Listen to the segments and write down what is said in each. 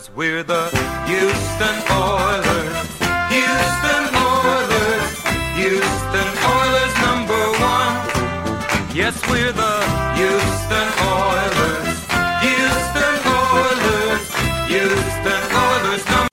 We're the Houston Oilers, Houston Oilers, Houston Oilers #1. Yes, we're the Houston Oilers, Houston Oilers, Houston Oilers #1.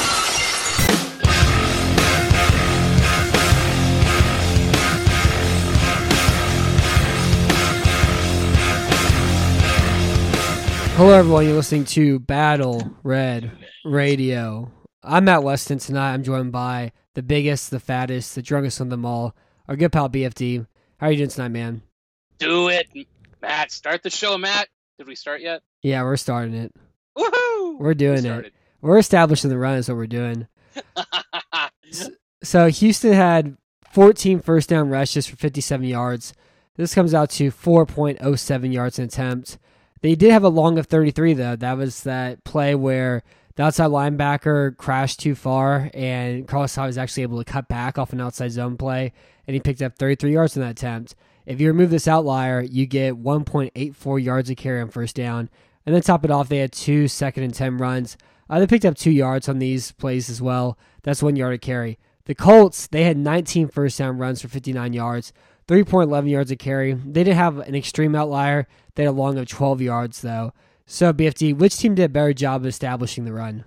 Hello everyone, you're listening to Battle Red Radio. I'm Matt Weston. Tonight I'm joined by the biggest, the fattest, the drunkest of them all, our good pal BFD. How are you doing tonight, man? Do it, Matt. Start the show, Matt. Did we start yet? Yeah, we're starting it. Woohoo! We're doing it. We're establishing the run is what we're doing. So Houston had 14 first down rushes for 57 yards. This comes out to 4.07 yards an attempt. They did have a long of 33, though. That was that play where the outside linebacker crashed too far, and Carlos Hyde was actually able to cut back off an outside zone play, and he picked up 33 yards in that attempt. If you remove this outlier, you get 1.84 yards a carry on first down. And then top it off, they had 2 second and 10 runs. They picked up 2 yards on these plays as well. That's 1 yard a carry. The Colts, they had 19 first down runs for 59 yards, 3.11 yards a carry. They didn't have an extreme outlier. They had a long of 12 yards, though. So, BFD, which team did a better job of establishing the run?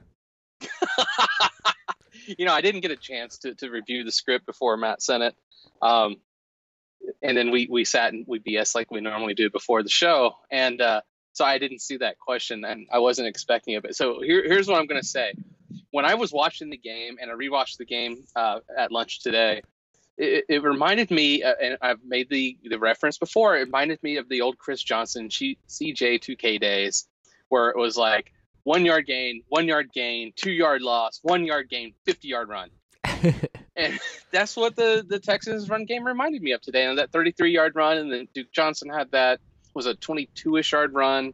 I didn't get a chance to review the script before Matt sent it. And then we sat and we BS like we normally do before the show. And so I didn't see that question, and I wasn't expecting it. But so here's what I'm going to say. When I was watching the game, and I rewatched the game at lunch today, it reminded me, and I've made the reference before, it reminded me of the old Chris Johnson CJ 2K days, where it was like 1 yard gain, 1 yard gain, 2 yard loss, 1 yard gain, 50 yard run. And that's what the Texans run game reminded me of today. And that 33 yard run, and then Duke Johnson had that, was a 22-ish yard run.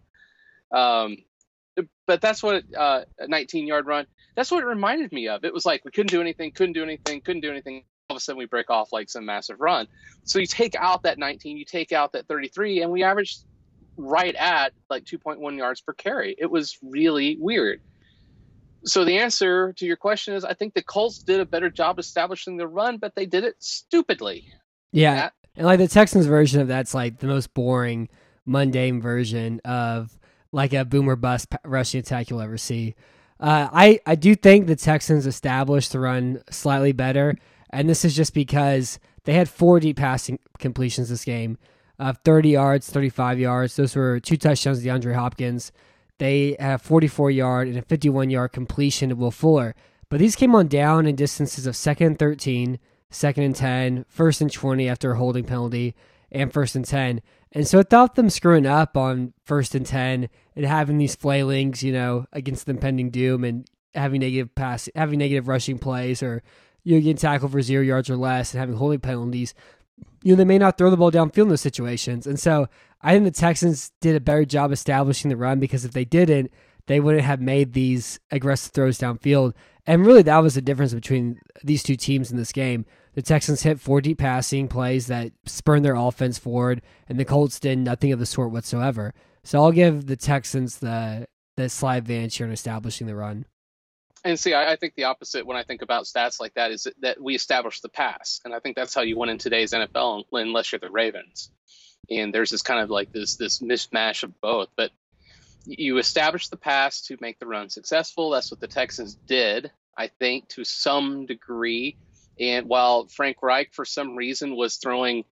But that's what a 19 yard run. That's what it reminded me of. It was like we couldn't do anything. All of a sudden we break off like some massive run. So you take out that 19, you take out that 33, and we averaged right at like 2.1 yards per carry. It was really weird. So the answer to your question is I think the Colts did a better job establishing the run, but they did it stupidly. Yeah. And like the Texans version of that's like the most boring, mundane version of like a boomer bust rushing attack you'll ever see. I do think the Texans established the run slightly better. And this is just because they had 4 deep passing completions this game, 30 yards, 35 yards. Those were 2 touchdowns to DeAndre Hopkins. They have 44-yard and a 51-yard completion to Will Fuller. But these came on down in distances of 2nd and 13, 2nd and 10, 1st and 20 after a holding penalty, and 1st and 10. And so without them screwing up on 1st and 10 and having these flailings, against the impending doom and having negative rushing plays, or you get tackled for 0 yards or less and having holding penalties, they may not throw the ball downfield in those situations. And so I think the Texans did a better job establishing the run, because if they didn't, they wouldn't have made these aggressive throws downfield. And really that was the difference between these two teams in this game. The Texans hit 4 deep passing plays that spurned their offense forward, and the Colts did nothing of the sort whatsoever. So I'll give the Texans the slight advantage here in establishing the run. And see, I think the opposite when I think about stats like that is that we establish the pass. And I think that's how you win in today's NFL, unless you're the Ravens. And there's this kind of like this mishmash of both. But you establish the pass to make the run successful. That's what the Texans did, I think, to some degree. And while Frank Reich, for some reason, was throwing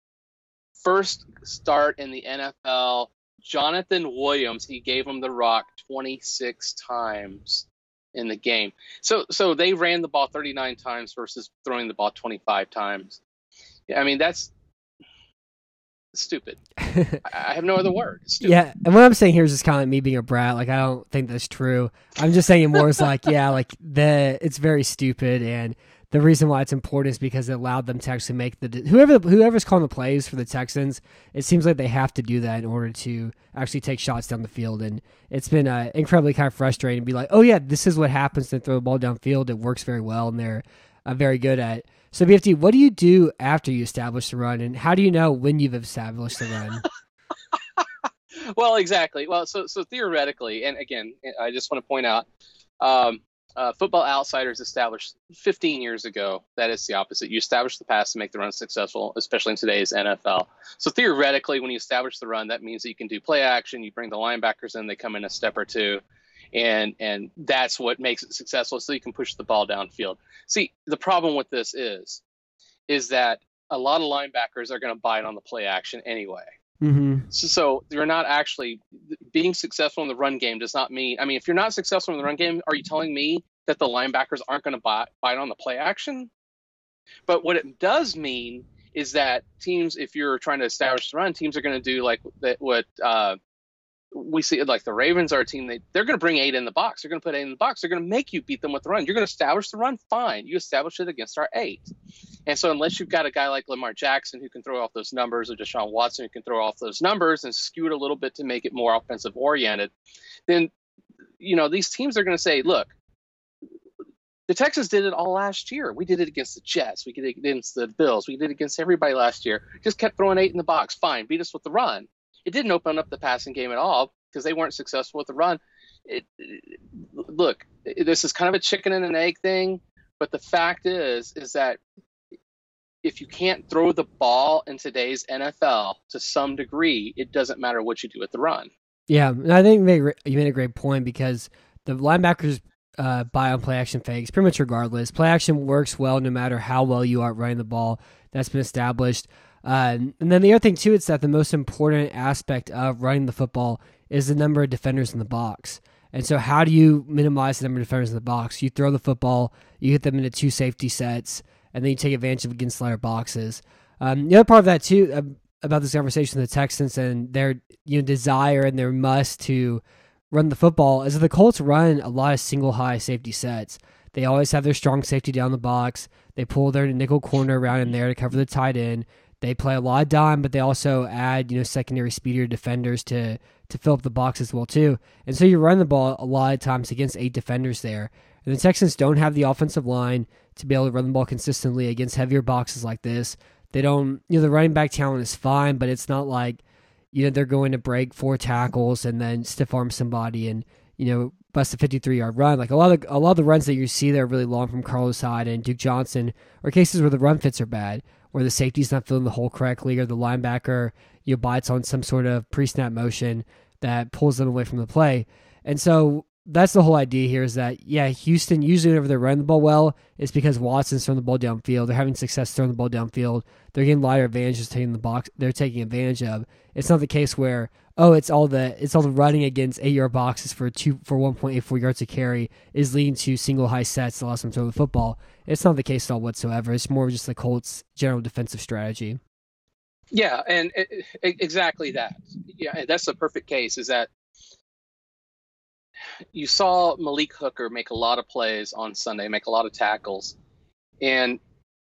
first start in the NFL, Jonathan Williams, he gave him the rock 26 times in the game. So they ran the ball 39 times versus throwing the ball 25 times. I mean, that's stupid. I have no other word. It's stupid. Yeah, and what I'm saying here is just kind of like me being a brat. Like, I don't think that's true. I'm just saying it more as like, yeah, like it's very stupid, and the reason why it's important is because it allowed them to actually make whoever's calling the plays for the Texans, it seems like they have to do that in order to actually take shots down the field. And it's been incredibly kind of frustrating to be like, oh yeah, this is what happens to throw the ball downfield. It works very well, and they're very good at it. So BFT, what do you do after you establish the run, and how do you know when you've established the run? Well, exactly. Well, so theoretically, and again, I just want to point out, um, Football Outsiders established 15 years ago that it's the opposite. You establish the pass to make the run successful, especially in today's NFL. So theoretically, when you establish the run, that means that you can do play action. You bring the linebackers in, they come in a step or two, and that's what makes it successful. So you can push the ball downfield. See, the problem with this is that a lot of linebackers are going to bite on the play action anyway. Mm-hmm. So you're not actually being successful in the run game does not mean, I mean, if you're not successful in the run game, are you telling me that the linebackers aren't going to bite on the play action? But what it does mean is that teams, if you're trying to establish the run, teams are going to do like that, what we see, like the Ravens are a team, they're going to bring 8 in the box. They're going to put 8 in the box. They're going to make you beat them with the run. You're going to establish the run. Fine. You establish it against our 8. And so unless you've got a guy like Lamar Jackson who can throw off those numbers, or Deshaun Watson who can throw off those numbers and skew it a little bit to make it more offensive oriented, then, these teams are going to say, look, the Texans did it all last year. We did it against the Jets. We did it against the Bills. We did it against everybody last year. Just kept throwing 8 in the box. Fine. Beat us with the run. It didn't open up the passing game at all because they weren't successful with the run. Look, this is kind of a chicken and an egg thing, but the fact is that if you can't throw the ball in today's NFL to some degree, it doesn't matter what you do with the run. Yeah, and I think you made a great point, because the linebackers buy on play action fakes pretty much regardless. Play action works well no matter how well you are running the ball. That's been established. And then the other thing too, it's that the most important aspect of running the football is the number of defenders in the box. And so how do you minimize the number of defenders in the box? You throw the football, you hit them into 2 safety sets, and then you take advantage of against lighter boxes. The other part of that too, about this conversation with the Texans and their desire and their must to run the football, is that the Colts run a lot of single high safety sets. They always have their strong safety down the box. They pull their nickel corner around in there to cover the tight end. They play a lot of dime, but they also add, secondary speedier defenders to fill up the box as well too. And so you run the ball a lot of times against 8 defenders there. And the Texans don't have the offensive line to be able to run the ball consistently against heavier boxes like this. They don't, the running back talent is fine, but it's not like, they're going to break 4 tackles and then stiff arm somebody and, bust a 53-yard run. Like a lot of the runs that you see that are really long from Carlos Hyde and Duke Johnson are cases where the run fits are bad, where the safety's not filling the hole correctly, or the linebacker bites on some sort of pre-snap motion that pulls them away from the play. And so that's the whole idea here, is that, Houston, usually whenever they're running the ball well, it's because Watson's throwing the ball downfield. They're having success throwing the ball downfield. They're getting lighter advantages taking the box they're taking advantage of. It's not the case where, it's all the running against 8-yard boxes for 1.84 yards a carry is leading to single high sets that allows them to throw the football. It's not the case at all whatsoever. It's more just the Colts' general defensive strategy. Yeah, and exactly that. Yeah, and that's the perfect case, is that you saw Malik Hooker make a lot of plays on Sunday, make a lot of tackles, and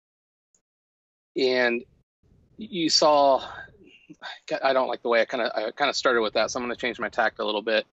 you saw, I don't like the way I kind of started with that, so I'm going to change my tact a little bit.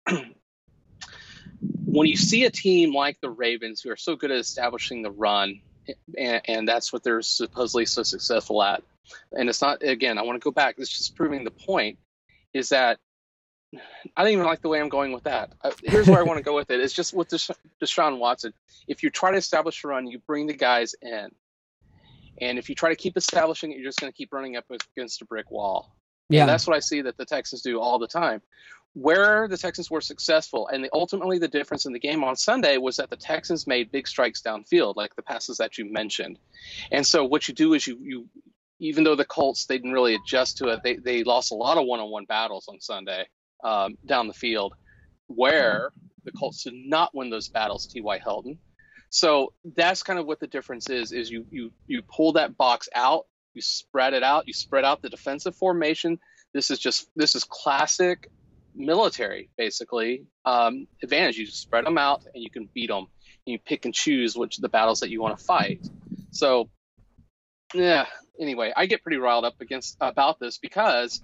When you see a team like the Ravens, who are so good at establishing the run, and that's what they're supposedly so successful at, and it's not, again, I want to go back, it's just proving the point, is that I don't even like the way I'm going with that. Here's where I want to go with it. It's just with Deshaun Watson. If you try to establish a run, you bring the guys in. And if you try to keep establishing it, you're just going to keep running up against a brick wall. Yeah. And that's what I see that the Texans do all the time. Where the Texans were successful, and ultimately the difference in the game on Sunday was that the Texans made big strikes downfield, like the passes that you mentioned. And so what you do is you even though the Colts, they didn't really adjust to it, they lost a lot of one-on-one battles on Sunday. Down the field, where the Colts did not win those battles, T.Y. Hilton. So that's kind of what the difference is you pull that box out, you spread it out, you spread out the defensive formation. This is classic military, basically, advantage. You just spread them out and you can beat them. You pick and choose which the battles that you want to fight. So, anyway, I get pretty riled up about this because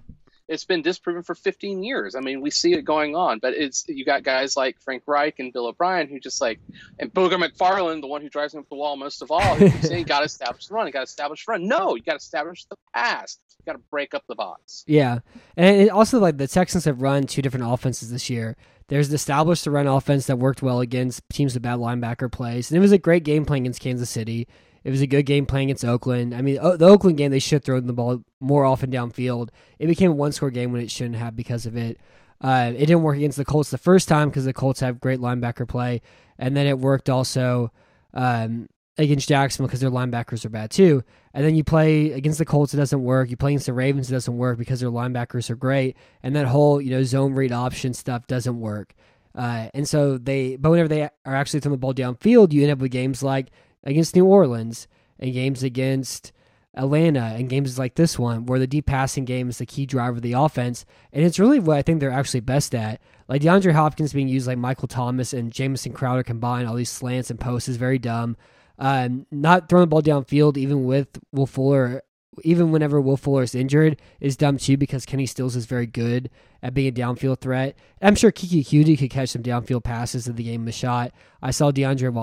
It's been disproven for 15 years. I mean, we see it going on, but you got guys like Frank Reich and Bill O'Brien who just like, and Booger McFarland, the one who drives him up the wall most of all, who keeps saying, you got to establish the run, you got to establish the run. No, you got to establish the pass. You got to break up the box. Yeah, and it also, like, the Texans have run two different offenses this year. There's the established the run offense that worked well against teams with bad linebacker plays, and it was a great game playing against Kansas City. It was a good game playing against Oakland. I mean, the Oakland game, they should have thrown the ball more often downfield. It became a one-score game when it shouldn't have because of it. It didn't work against the Colts the first time because the Colts have great linebacker play, and then it worked also against Jacksonville because their linebackers are bad too. And then you play against the Colts, it doesn't work. You play against the Ravens, it doesn't work because their linebackers are great. And that whole zone read option stuff doesn't work. And so but whenever they are actually throwing the ball downfield, you end up with games like against New Orleans and games against Atlanta and games like this one where the deep passing game is the key driver of the offense. And it's really what I think they're actually best at. Like DeAndre Hopkins being used like Michael Thomas and Jamison Crowder combined, all these slants and posts is very dumb. Not throwing the ball downfield even with Will Fuller, even whenever Will Fuller is injured, is dumb too because Kenny Stills is very good at being a downfield threat. I'm sure Kiki Cutie could catch some downfield passes if the game was shot. I saw DeAndre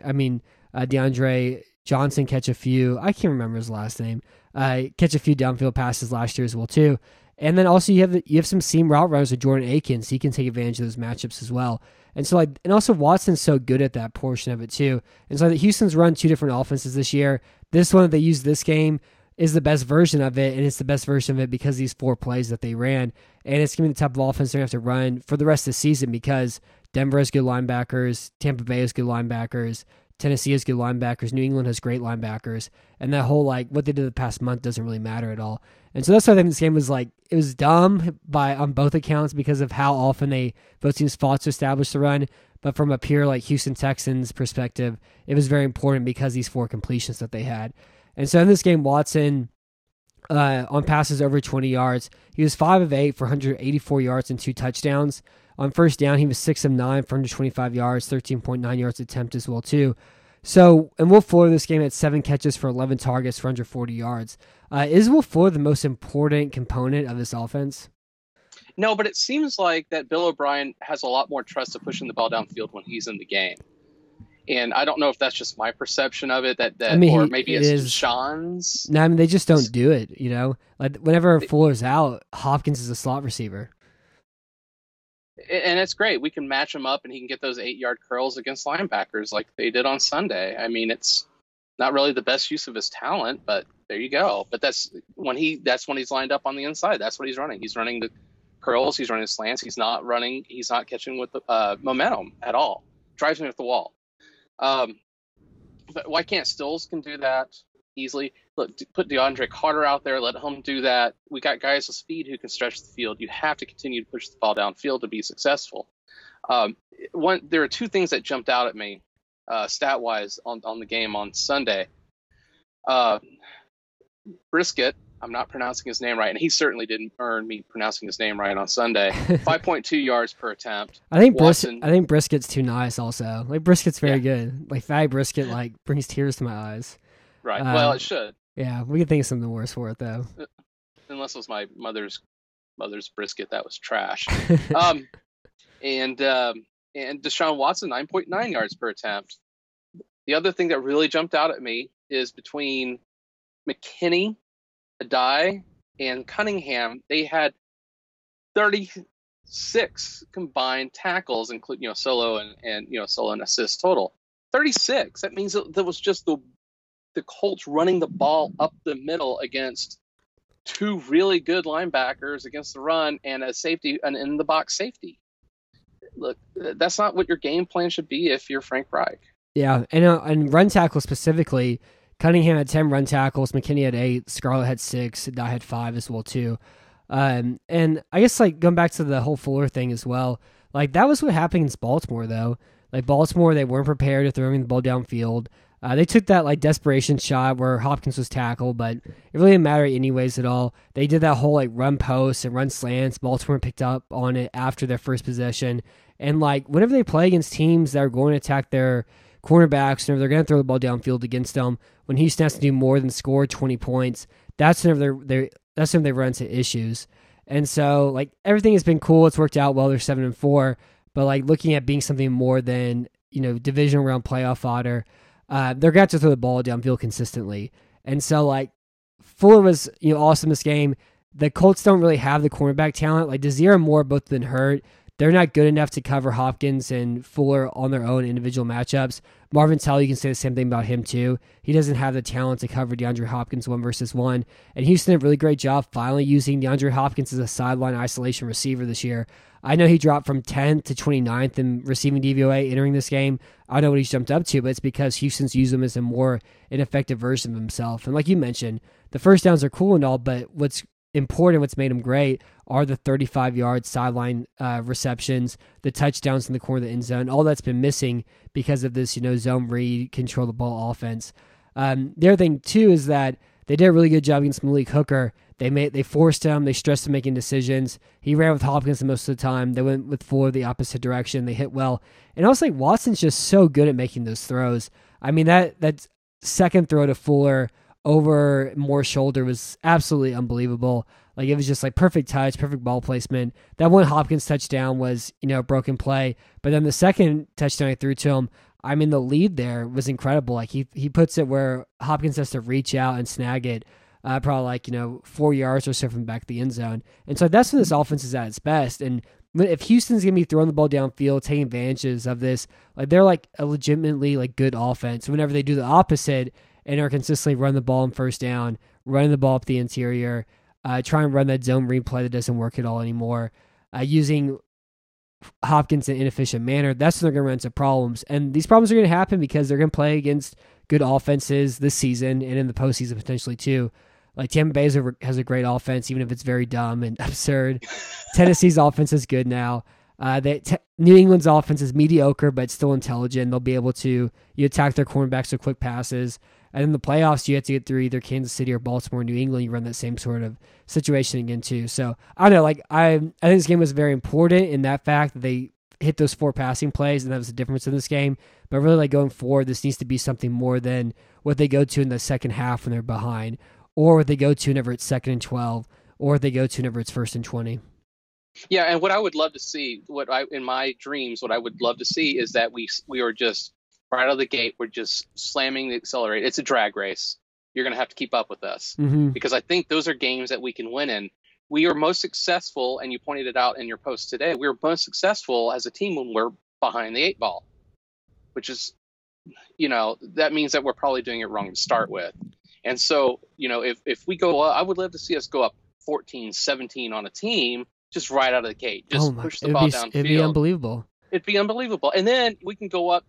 Johnson catch a few. I can't remember his last name. Catch a few downfield passes last year as well too. And then also you have some seam route runners with Jordan Akins. He can take advantage of those matchups as well. And so and also Watson's so good at that portion of it too. And so Houston's run two different offenses this year. This one that they used this game is the best version of it, and it's the best version of it because of these 4 plays that they ran. And it's going to be the type of offense they're going to have to run for the rest of the season because Denver has good linebackers, Tampa Bay has good linebackers, Tennessee has good linebackers, New England has great linebackers, and that whole, like, what they did the past month doesn't really matter at all. And so that's why I think this game was, like, it was dumb on both accounts because of how often both teams fought to establish the run. But from a pure, like, Houston Texans perspective, it was very important because these 4 completions that they had. And so in this game, Watson, on passes over 20 yards, he was 5 of 8 for 184 yards and 2 touchdowns. On first down, he was 6 of 9 for 125 yards, 13.9 yards attempt as well too. So, and Will Fuller this game had 7 catches for 11 targets for 140 yards. Is Will Fuller the most important component of this offense? No, but it seems like that Bill O'Brien has a lot more trust of pushing the ball downfield when he's in the game. And I don't know if that's just my perception of it, or maybe it's Sean's. No, I mean, they just don't do it, Like, whenever Fuller's out, Hopkins is a slot receiver. And it's great. We can match him up, and he can get those 8-yard curls against linebackers like they did on Sunday. I mean, it's not really the best use of his talent, but there you go. But that's when he's lined up on the inside. That's what he's running. He's running the curls. He's running the slants. He's not catching with the momentum at all. Drives me at the wall. But why can't Stills can do that easily? Look, put DeAndre Carter out there, let him do that. We got guys with speed who can stretch the field. You have to continue to push the ball downfield to be successful. There are 2 things that jumped out at me stat-wise on the game on Sunday. Brisket, I'm not pronouncing his name right, and he certainly didn't earn me pronouncing his name right on Sunday. 5.2 yards per attempt. I think Brisket's too nice also. Like, Brisket's very good. Like, Fatty Brisket, like, brings tears to my eyes. Right. Well, it should. Yeah, we could think of something worse for it, though. Unless it was my mother's brisket, that was trash. And Deshaun Watson, 9.9 yards per attempt. The other thing that really jumped out at me is between McKinney, Adai, and Cunningham, they had 36 combined tackles, including solo and solo and assist total. 36. That means that was just the Colts running the ball up the middle against 2 really good linebackers against the run and a safety, an in the box safety. Look, that's not what your game plan should be if you're Frank Reich. Yeah, and run tackle specifically, Cunningham had 10 run tackles, McKinney had 8, Scarlett had 6, Adai had 5 as well too. And I guess, like, going back to the whole Fuller thing as well, like, that was what happened against Baltimore though. Like, Baltimore, they weren't prepared to throwing the ball downfield. They took that, like, desperation shot where Hopkins was tackled, but it really didn't matter anyways at all. They did that whole, like, run post and run slants. Baltimore picked up on it after their first possession. And, like, whenever they play against teams that are going to attack their cornerbacks, whenever they're going to throw the ball downfield against them, when Houston has to do more than score 20 points, that's whenever they run into issues. And so like everything has been cool. It's worked out well. They're 7-4, but like looking at being something more than, divisional round playoff fodder, they're going to have to throw the ball downfield consistently. And so like Fuller was, awesome this game. The Colts don't really have the cornerback talent. Like Desir and Moore both been hurt. They're not good enough to cover Hopkins and Fuller on their own individual matchups. Marvin Tell, you can say the same thing about him too. He doesn't have the talent to cover DeAndre Hopkins 1-versus-1. And Houston did a really great job finally using DeAndre Hopkins as a sideline isolation receiver this year. I know he dropped from 10th to 29th in receiving DVOA entering this game. I don't know what he's jumped up to, but it's because Houston's used him as a more ineffective version of himself. And like you mentioned, the first downs are cool and all, but what's important, what's made him great, are the 35-yard sideline receptions, the touchdowns in the corner of the end zone. All that's been missing because of this, zone read, control the ball offense. The other thing too is that they did a really good job against Malik Hooker. They forced him. They stressed him making decisions. He ran with Hopkins most of the time. They went with Fuller the opposite direction. They hit well. And I was like, Watson's just so good at making those throws. I mean, that second throw to Fuller over Moore's shoulder was absolutely unbelievable. Like it was just like perfect touch, perfect ball placement. That one Hopkins touchdown was, a broken play. But then the second touchdown I threw to him, I mean, the lead there was incredible. Like he puts it where Hopkins has to reach out and snag it. Probably like, 4 yards or so from back of the end zone. And so that's when this offense is at its best. And if Houston's going to be throwing the ball downfield, taking advantages of this, like they're like a legitimately like good offense. Whenever they do the opposite and are consistently run the ball on first down, running the ball up the interior, try and run that zone replay that doesn't work at all anymore, using Hopkins in an inefficient manner, that's when they're going to run into problems. And these problems are going to happen because they're going to play against good offenses this season and in the postseason potentially too. Like Tampa Bay has a great offense, even if it's very dumb and absurd. Tennessee's offense is good now. New England's offense is mediocre, but still intelligent. They'll be able to attack their cornerbacks with quick passes. And in the playoffs, you have to get through either Kansas City or Baltimore, New England. You run that same sort of situation again too. So I don't know. Like I think this game was very important in that fact that they hit those 4 passing plays, and that was the difference in this game. But really, like going forward, this needs to be something more than what they go to in the second half when they're behind, or what they go to whenever it's 2nd and 12, or what they go to whenever it's 1st and 20. Yeah, and what I would love to see, in my dreams, what I would love to see is that we are just right out of the gate, we're just slamming the accelerator. It's a drag race. You're going to have to keep up with us because I think those are games that we can win in. We are most successful, and you pointed it out in your post today, we are most successful as a team when we're behind the 8 ball, which is, that means that we're probably doing it wrong to start with. And so, if we go up, I would love to see us go up 14-17 on a team just right out of the gate. Just push the ball downfield. It'd be unbelievable. It'd be unbelievable. And then we can go up,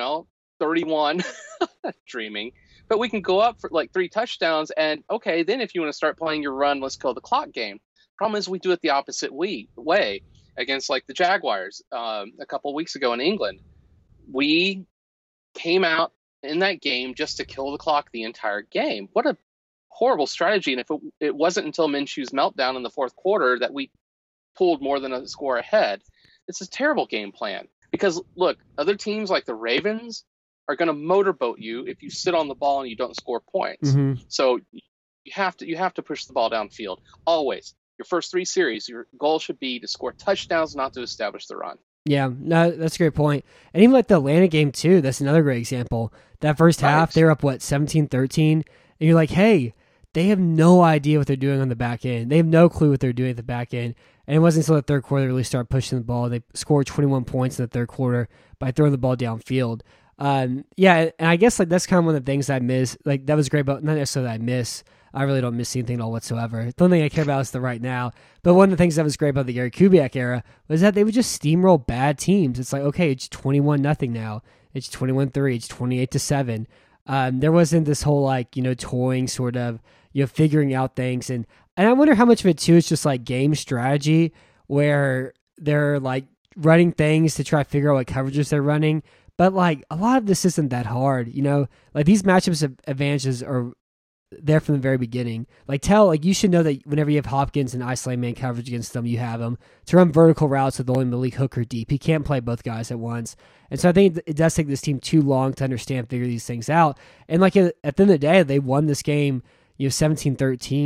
31, dreaming, but we can go up for like 3 touchdowns. And okay, then if you want to start playing your run, let's go the clock game. Problem is we do it the opposite way against like the Jaguars a couple of weeks ago in England. We came out in that game just to kill the clock the entire game. What a horrible strategy. And if it wasn't until Minshew's meltdown in the 4th quarter that we pulled more than a score ahead, it's a terrible game plan. Because look, other teams like the Ravens are going to motorboat you if you sit on the ball and you don't score points. So you have to push the ball downfield always. Your first 3 series, your goal should be to score touchdowns, not to establish the run. Yeah, no, that's a great point. And even like the Atlanta game too, that's another great example. That first half, they were up 17-13, and you're like, hey, they have no idea what they're doing on the back end. They have no clue what they're doing at the back end. And it wasn't until the 3rd quarter they really started pushing the ball. They scored 21 points in the 3rd quarter by throwing the ball downfield. Yeah, and I guess like that's kind of one of the things I miss. Like that was great, but not necessarily that I miss. I really don't miss anything at all whatsoever. The only thing I care about is the right now. But one of the things that was great about the Gary Kubiak era was that they would just steamroll bad teams. It's like, okay, it's 21-0 now. It's 21-3. It's 28-7. There wasn't this whole like, toying sort of, figuring out things. And I wonder how much of it too is just like game strategy where they're like running things to try to figure out what coverages they're running. But like a lot of this isn't that hard, like these matchups advantages are there from the very beginning. Like you should know that whenever you have Hopkins and isolate man coverage against them, you have him to run vertical routes with only Malik Hooker deep. He can't play both guys at once. And so I think it does take this team too long to understand, figure these things out. And like at the end of the day, they won this game, 17-13.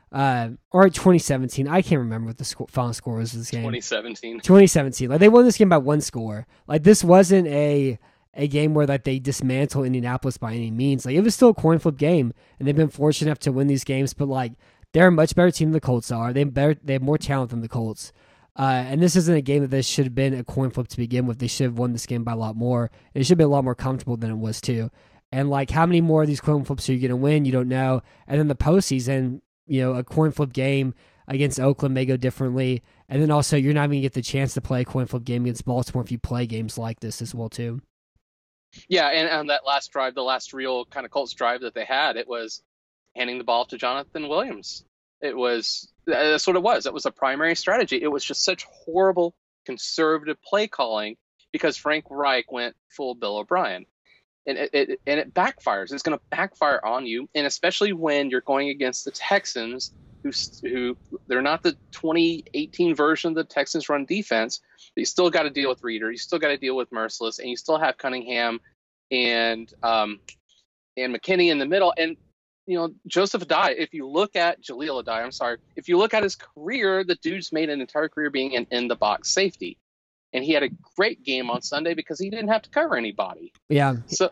or 2017. I can't remember what the final score was of this game. 2017. 2017. Like they won this game by one score. Like this wasn't a game where like they dismantled Indianapolis by any means. Like it was still a coin flip game, and they've been fortunate enough to win these games. But like they're a much better team than the Colts are. They have more talent than the Colts. And this isn't a game that this should have been a coin flip to begin with. They should have won this game by a lot more. It should have been a lot more comfortable than it was too. And like how many more of these coin flips are you going to win? You don't know. And then the postseason, a coin flip game against Oakland may go differently. And then also you're not even going to get the chance to play a coin flip game against Baltimore if you play games like this as well too. Yeah, and on that last drive, the last real kind of Colts drive that they had, it was handing the ball to Jonathan Williams. That's what it was. It was a primary strategy. It was just such horrible conservative play calling because Frank Reich went full Bill O'Brien. And it backfires. It's going to backfire on you, and especially when you're going against the Texans, who they're not the 2018 version of the Texans run defense. But you still got to deal with Reeder. You still got to deal with Merciless, and you still have Cunningham and McKinney in the middle. And Joseph Adai. If you look at Jaleel Adai, if you look at his career, the dude's made an entire career being an in the box safety. And he had a great game on Sunday because he didn't have to cover anybody. Yeah. So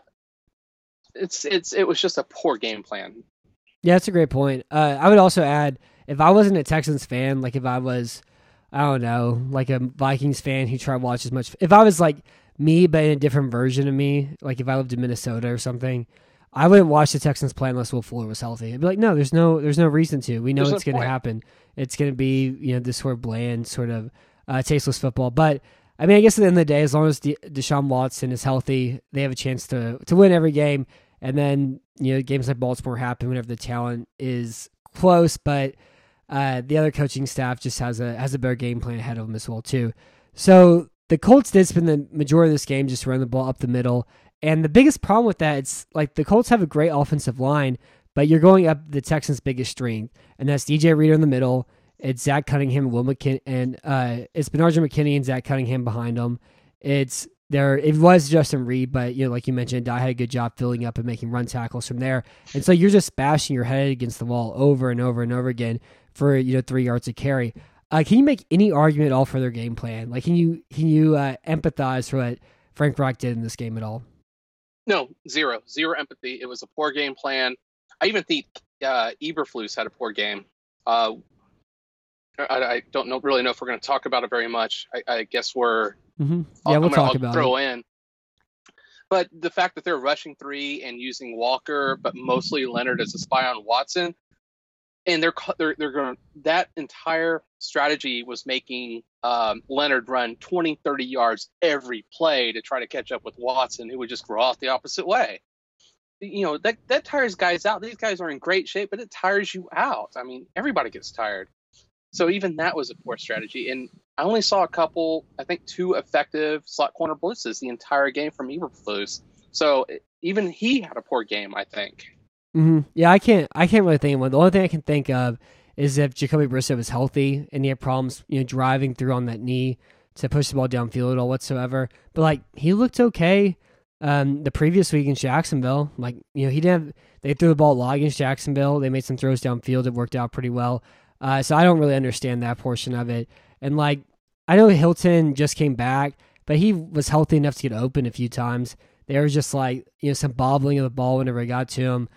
it was just a poor game plan. Yeah, that's a great point. I would also add, if I wasn't a Texans fan, like if I was, I don't know, like a Vikings fan who tried to watch as much, if I was like me but in a different version of me, like if I lived in Minnesota or something, I wouldn't watch the Texans play unless Will Fuller was healthy. I'd be like, no, there's no reason to. We know it's going to happen. It's going to be this sort of bland, sort of tasteless football. But I mean, I guess at the end of the day, as long as Deshaun Watson is healthy, they have a chance to win every game. And then games like Baltimore happen whenever the talent is close, but the other coaching staff just has a better game plan ahead of them as well too. So the Colts did spend the majority of this game just running the ball up the middle. And the biggest problem with that, it's like the Colts have a great offensive line, but you're going up the Texans' biggest strength, and that's DJ Reader in the middle. It's Zach Cunningham, Will McKinney, and it's Benardrick McKinney and Zach Cunningham behind them. It was Justin Reed, but like you mentioned, Dye had a good job filling up and making run tackles from there. And so you're just bashing your head against the wall over and over and over again for 3 yards of carry. Can you make any argument at all for their game plan? Like, can you empathize for what Frank Reich did in this game at all? No, zero empathy. It was a poor game plan. I even think Eberflus had a poor game. I don't really know if we're going to talk about it very much. I guess we're we'll talk about throw it. In. But the fact that they're rushing 3 and using Walker, but mostly Leonard as a spy on Watson, and they're going that entire strategy was making Leonard run 20, 30 yards every play to try to catch up with Watson, who would just grow off the opposite way. That tires guys out. These guys are in great shape, but it tires you out. I mean, everybody gets tired. So even that was a poor strategy. And I only saw a couple, I think 2 effective slot corner blitzes the entire game from Eberflus. So even he had a poor game, I think. Mm-hmm. Yeah, I can't really think of one. The only thing I can think of is if Jacoby Brissett was healthy and he had problems, driving through on that knee to push the ball downfield at all whatsoever. But like he looked okay the previous week in Jacksonville. Like, they threw the ball a lot against Jacksonville. They made some throws downfield. It worked out pretty well. So I don't really understand that portion of it. And like, I know Hilton just came back, but he was healthy enough to get open a few times. There was just like, some bobbling of the ball whenever it got to him,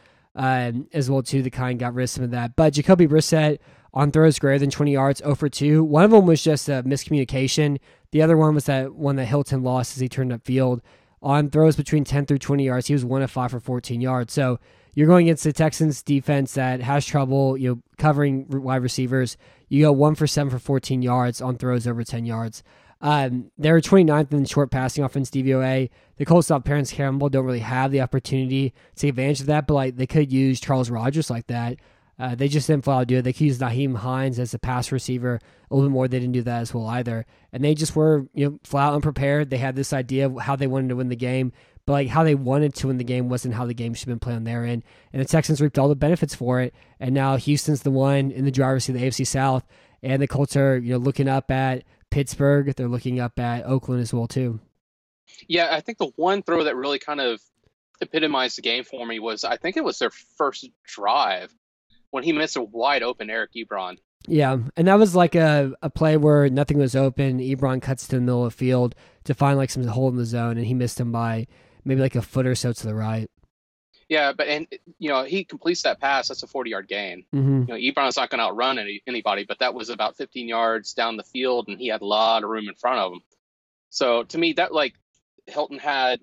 as well too, the kind got rid of some of that. But Jacoby Brissett on throws greater than 20 yards, 0 for 2. One of them was just a miscommunication. The other one was that one that Hilton lost as he turned upfield. On throws between 10 through 20 yards, he was 1 of 5 for 14 yards. So you're going against the Texans defense that has trouble, covering wide receivers. You go 1 for 7 for 14 yards on throws over 10 yards. They're 29th in short passing offense DVOA. The Colts without Parents Campbell don't really have the opportunity to take advantage of that, but like they could use Charles Rogers like that. They just didn't flat out do it. They could use Naheem Hines as a pass receiver a little bit more. They didn't do that as well either. And they just were, flat out unprepared. They had this idea of how they wanted to win the game, but like how they wanted to win the game wasn't how the game should have been played on their end. And the Texans reaped all the benefits for it. And now Houston's the one in the driver's seat of the AFC South. And the Colts are, looking up at Pittsburgh. They're looking up at Oakland as well too. Yeah, I think the one throw that really kind of epitomized the game for me was, I think it was their first drive. when he missed a wide open Eric Ebron. Yeah, and that was like a play where nothing was open. Ebron cuts to the middle of the field to find like some hole in the zone, and he missed him by maybe like a foot or so to the right. Yeah, but he completes that pass. That's a 40-yard gain. Mm-hmm. Ebron's not going to outrun anybody, but that was about 15 yards down the field, and he had a lot of room in front of him. So to me, that like Hilton had,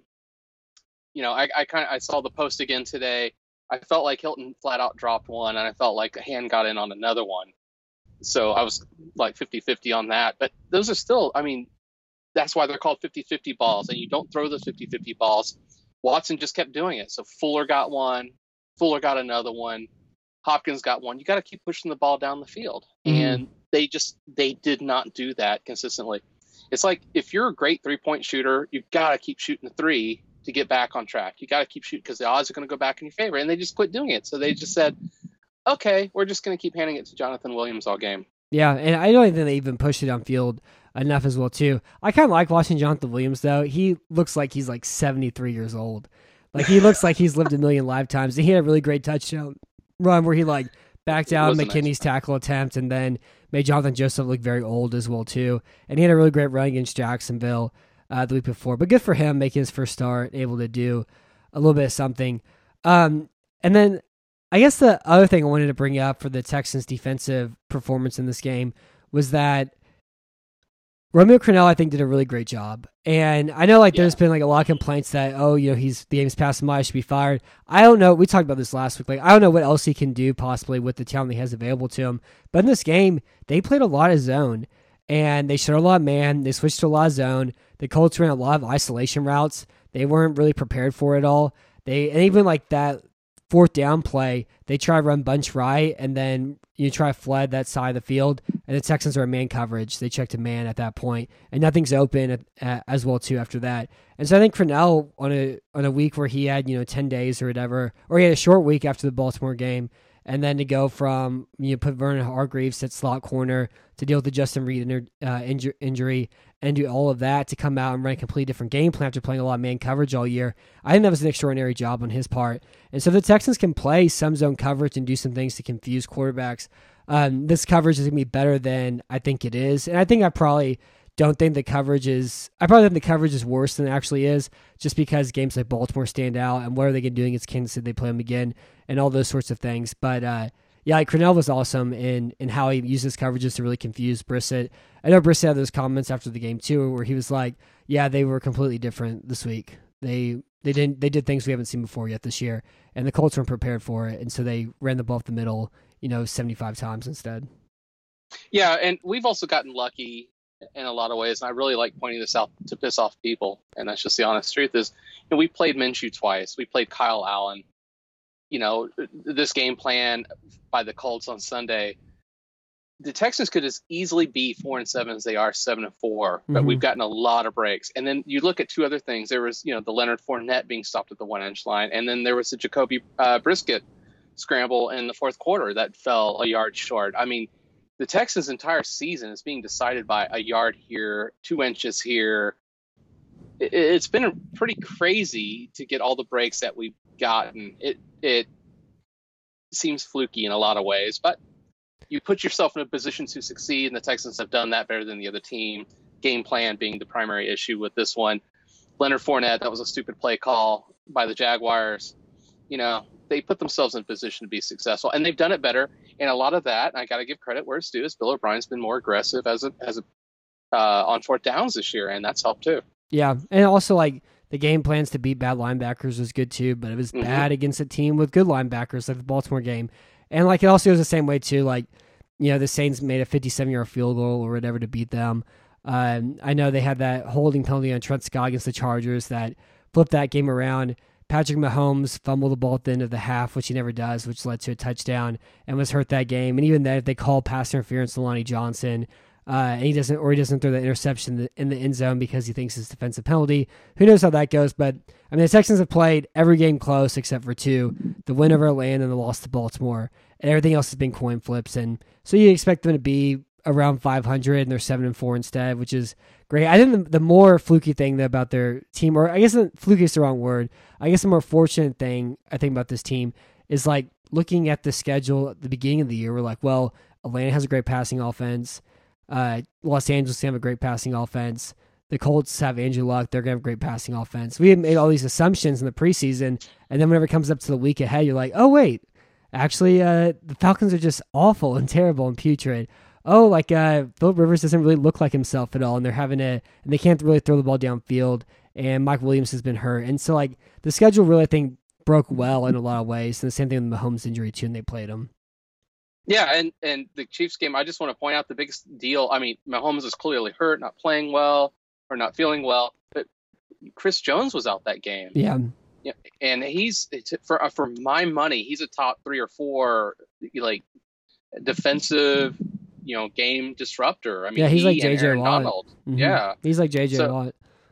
I saw the post again today. I felt like Hilton flat out dropped one, and I felt like a hand got in on another one. So I was like 50-50 on that. But those are still, that's why they're called 50-50 balls, and you don't throw those 50-50 balls. Watson just kept doing it. So Fuller got one, Fuller got another one, Hopkins got one. You got to keep pushing the ball down the field. Mm-hmm. And they did not do that consistently. It's like if you're a great three-point shooter, you've got to keep shooting the three to get back on track. You got to keep shooting because the odds are going to go back in your favor. And they just quit doing it. So they just said, okay, we're just going to keep handing it to Jonathan Williams all game. Yeah, and I don't think they even pushed it on field enough as well, too. I kind of like watching Jonathan Williams, though. He looks like he's like 73 years old. Like, he looks like he's lived a million lifetimes. And he had a really great touchdown run where he, like, backed out McKinney's tackle attempt and then made Jonathan Joseph look very old as well, too. And he had a really great run against Jacksonville the week before. But good for him making his first start, able to do a little bit of something. And then I guess the other thing I wanted to bring up for the Texans' defensive performance in this game was that Romeo Crennel, I think, did a really great job. And I know there's been a lot of complaints that, the game's passed him by, should be fired. I don't know. We talked about this last week. I don't know what else he can do possibly with the talent he has available to him. But in this game, they played a lot of zone. And they showed a lot of man. They switched to a lot of zone. The Colts ran a lot of isolation routes. They weren't really prepared for it all. And even that fourth down play, they try to run bunch right, and then you try to flood that side of the field, and the Texans are in man coverage. They check to man at that point, and nothing's open as well too after that. And so I think Crennel on a week where he had 10 days or whatever, or he had a short week after the Baltimore game, and then to go from put Vernon Hargreaves at slot corner to deal with the Justin Reed injury and do all of that to come out and run a completely different game plan after playing a lot of man coverage all year. I think that was an extraordinary job on his part. And so the Texans can play some zone coverage and do some things to confuse quarterbacks. This coverage is going to be better than I think it is. And I think I probably think the coverage is worse than it actually is, just because games like Baltimore stand out and what are they going to do against Kansas City? They play them again and all those sorts of things. But Crennel was awesome in how he uses coverages to really confuse Brissett. I know Brissett had those comments after the game too, where he was like, "Yeah, they were completely different this week. They did things we haven't seen before yet this year, and the Colts weren't prepared for it, and so they ran the ball up the middle, 75 times instead." Yeah, and we've also gotten lucky in a lot of ways, and I really like pointing this out to piss off people, and that's just the honest truth. Is we played Minshew twice. We played Kyle Allen. This game plan by the Colts on Sunday, the Texans could as easily be 4-7 as they are 7-4, but we've gotten a lot of breaks. And then you look at two other things. There was, the Leonard Fournette being stopped at the 1-inch line, and then there was the Jacoby Brissett scramble in the fourth quarter that fell a yard short. The Texans' entire season is being decided by a yard here, 2 inches here. It's been pretty crazy to get all the breaks that we've gotten. It seems fluky in a lot of ways, but you put yourself in a position to succeed, and the Texans have done that better than the other team. Game plan being the primary issue with this one. Leonard Fournette, that was a stupid play call by the Jaguars. They put themselves in a position to be successful, and they've done it better. And a lot of that, I got to give credit where it's due, is Bill O'Brien's been more aggressive on fourth downs this year, and that's helped too. Yeah, and also the game plans to beat bad linebackers was good too, but it was bad against a team with good linebackers, like the Baltimore game. And it also goes the same way too. The Saints made a 57-yard field goal or whatever to beat them. I know they had that holding penalty on Trent Scott against the Chargers that flipped that game around. Patrick Mahomes fumbled the ball at the end of the half, which he never does, which led to a touchdown and was hurt that game. And even then, if they called pass interference to Lonnie Johnson, and he doesn't throw the interception in the end zone because he thinks it's a defensive penalty. Who knows how that goes? But the Texans have played every game close except for two: the win over Atlanta and the loss to Baltimore, and everything else has been coin flips. And so you expect them to be around 500, and they're 7-4 instead, which is great. I think the more fluky thing about their team, or I guess fluky is the wrong word. I guess the more fortunate thing I think about this team is looking at the schedule at the beginning of the year, we're like, well, Atlanta has a great passing offense. Los Angeles have a great passing offense. The Colts have Andrew Luck. They're going to have a great passing offense. We had made all these assumptions in the preseason, and then whenever it comes up to the week ahead, you're like, oh, wait, actually, the Falcons are just awful and terrible and putrid. Oh, like Philip Rivers doesn't really look like himself at all, and and they can't really throw the ball downfield, and Mike Williams has been hurt. And so, like, the schedule really, I think, broke well in a lot of ways. And the same thing with Mahomes' injury, too, and they played him. Yeah, and the Chiefs game, I just want to point out the biggest deal. I mean, Mahomes is clearly hurt, not playing well, or not feeling well, but Chris Jones was out that game. Yeah. And he's, for my money, he's a top 3 or 4 like defensive, game disruptor. I mean, yeah, he's like JJ Watt. Mm-hmm. Yeah, he's like JJ Watt.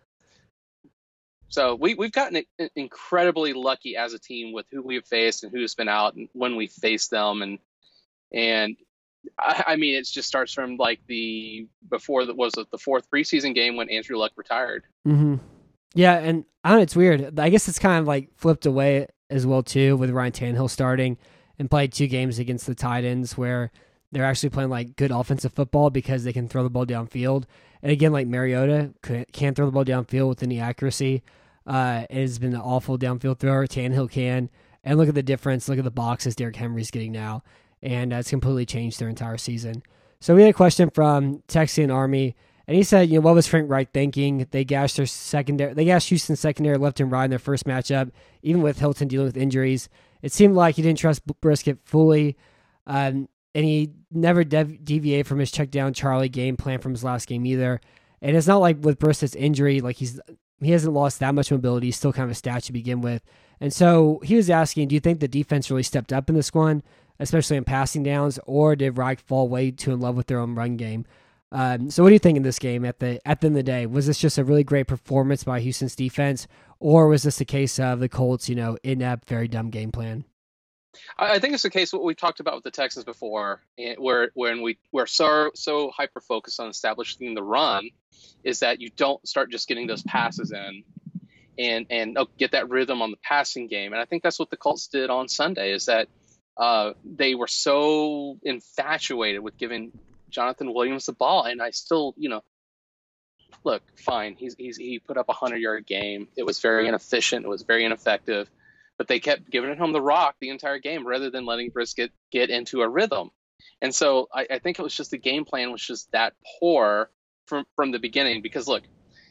So we've gotten incredibly lucky as a team with who we've faced and who's been out and when we faced them, and I mean, it just starts from like the fourth preseason game when Andrew Luck retired. Mm-hmm. Yeah, and I don't know, it's weird. I guess it's kind of like flipped away as well too with Ryan Tannehill starting and played 2 games against the Titans where they're actually playing like good offensive football because they can throw the ball downfield. And again, like Mariota can't throw the ball downfield with any accuracy. Has been an awful downfield thrower. Tannehill can. And look at the difference. Look at the boxes Derrick Henry's getting now. And it's completely changed their entire season. So we had a question from Texian Army. And he said, what was Frank Reich thinking? They gashed their secondary. They gashed Houston's secondary left and right in their first matchup, even with Hilton dealing with injuries. It seemed like he didn't trust Brisket fully. And he never deviated from his check down Charlie game plan from his last game either. And it's not like with Brisket's injury, like he hasn't lost that much mobility. He's still kind of a stat to begin with. And so he was asking, do you think the defense really stepped up in this one, especially in passing downs, or did Reich fall way too in love with their own run game? So what do you think in this game at the end of the day? Was this just a really great performance by Houston's defense, or was this a case of the Colts, inept, very dumb game plan? I think it's the case what we talked about with the Texans before, where we're so hyper focused on establishing the run, is that you don't start just getting those passes in and get that rhythm on the passing game. And I think that's what the Colts did on Sunday, is that they were so infatuated with giving Jonathan Williams the ball. And I still, look, fine. He put up a 100-yard game. It was very inefficient. It was very ineffective. But they kept giving him the rock the entire game rather than letting Brisket get into a rhythm. And so I think it was just the game plan was just that poor from the beginning. Because look,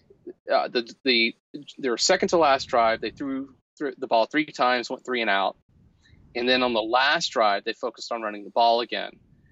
their second to last drive, they threw the ball 3 times, went 3 and out. And then on the last drive, they focused on running the ball again.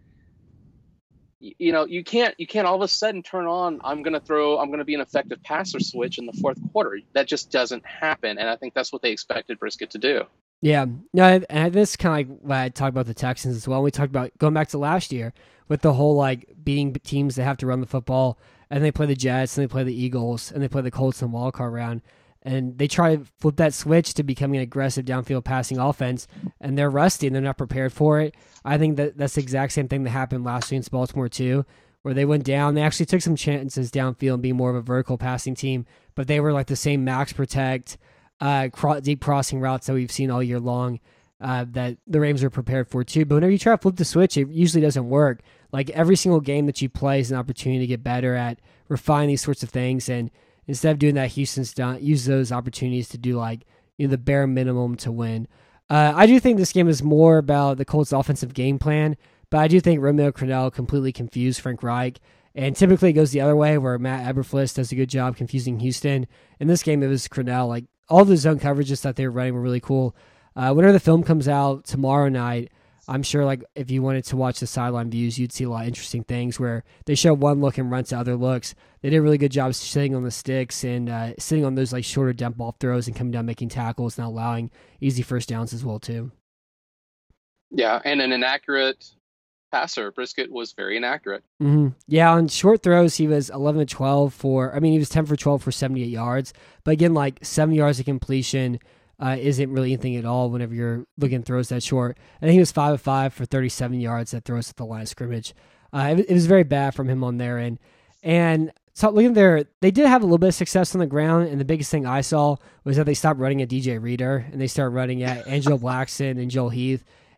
You can't all of a sudden turn on, I'm going to be an effective passer switch in the fourth quarter. That just doesn't happen. And I think that's what they expected Brisket to do. Yeah. No, and this kind of like what I talked about the Texans as well. We talked about going back to last year with the whole like beating teams that have to run the football, and they play the Jets and they play the Eagles and they play the Colts in the wild card round. And they try to flip that switch to becoming an aggressive downfield passing offense, and they're rusty and they're not prepared for it. I think that's the exact same thing that happened last week in Baltimore too, where they went down. They actually took some chances downfield and being more of a vertical passing team, but they were like the same max protect, deep crossing routes that we've seen all year long that the Ravens are prepared for too. But whenever you try to flip the switch, it usually doesn't work. Like every single game that you play is an opportunity to get better at refine these sorts of things. And instead of doing that, Houston's use those opportunities to do like the bare minimum to win. I do think this game is more about the Colts' offensive game plan, but I do think Romeo Crennel completely confused Frank Reich. And typically it goes the other way, where Matt Eberflus does a good job confusing Houston. In this game, it was Crennel. Like all the zone coverages that they were running were really cool. Whenever the film comes out tomorrow night, I'm sure like if you wanted to watch the sideline views, you'd see a lot of interesting things where they show one look and run to other looks. They did a really good job sitting on the sticks and sitting on those like shorter dump off throws and coming down making tackles and allowing easy first downs as well too. Yeah, and an inaccurate passer. Brisket was very inaccurate. Mm-hmm. Yeah, on short throws, he was 11 to 12 he was 10 for 12 for 78 yards. But again, like 7 yards of completion isn't really anything at all whenever you're looking at throws that short. I think he was 5 of 5 for 37 yards that throws at the line of scrimmage. It was very bad from him on there. And so looking there, they did have a little bit of success on the ground, and the biggest thing I saw was that they stopped running at DJ Reader, and they started running at Angelo Blackson and Joel Heath.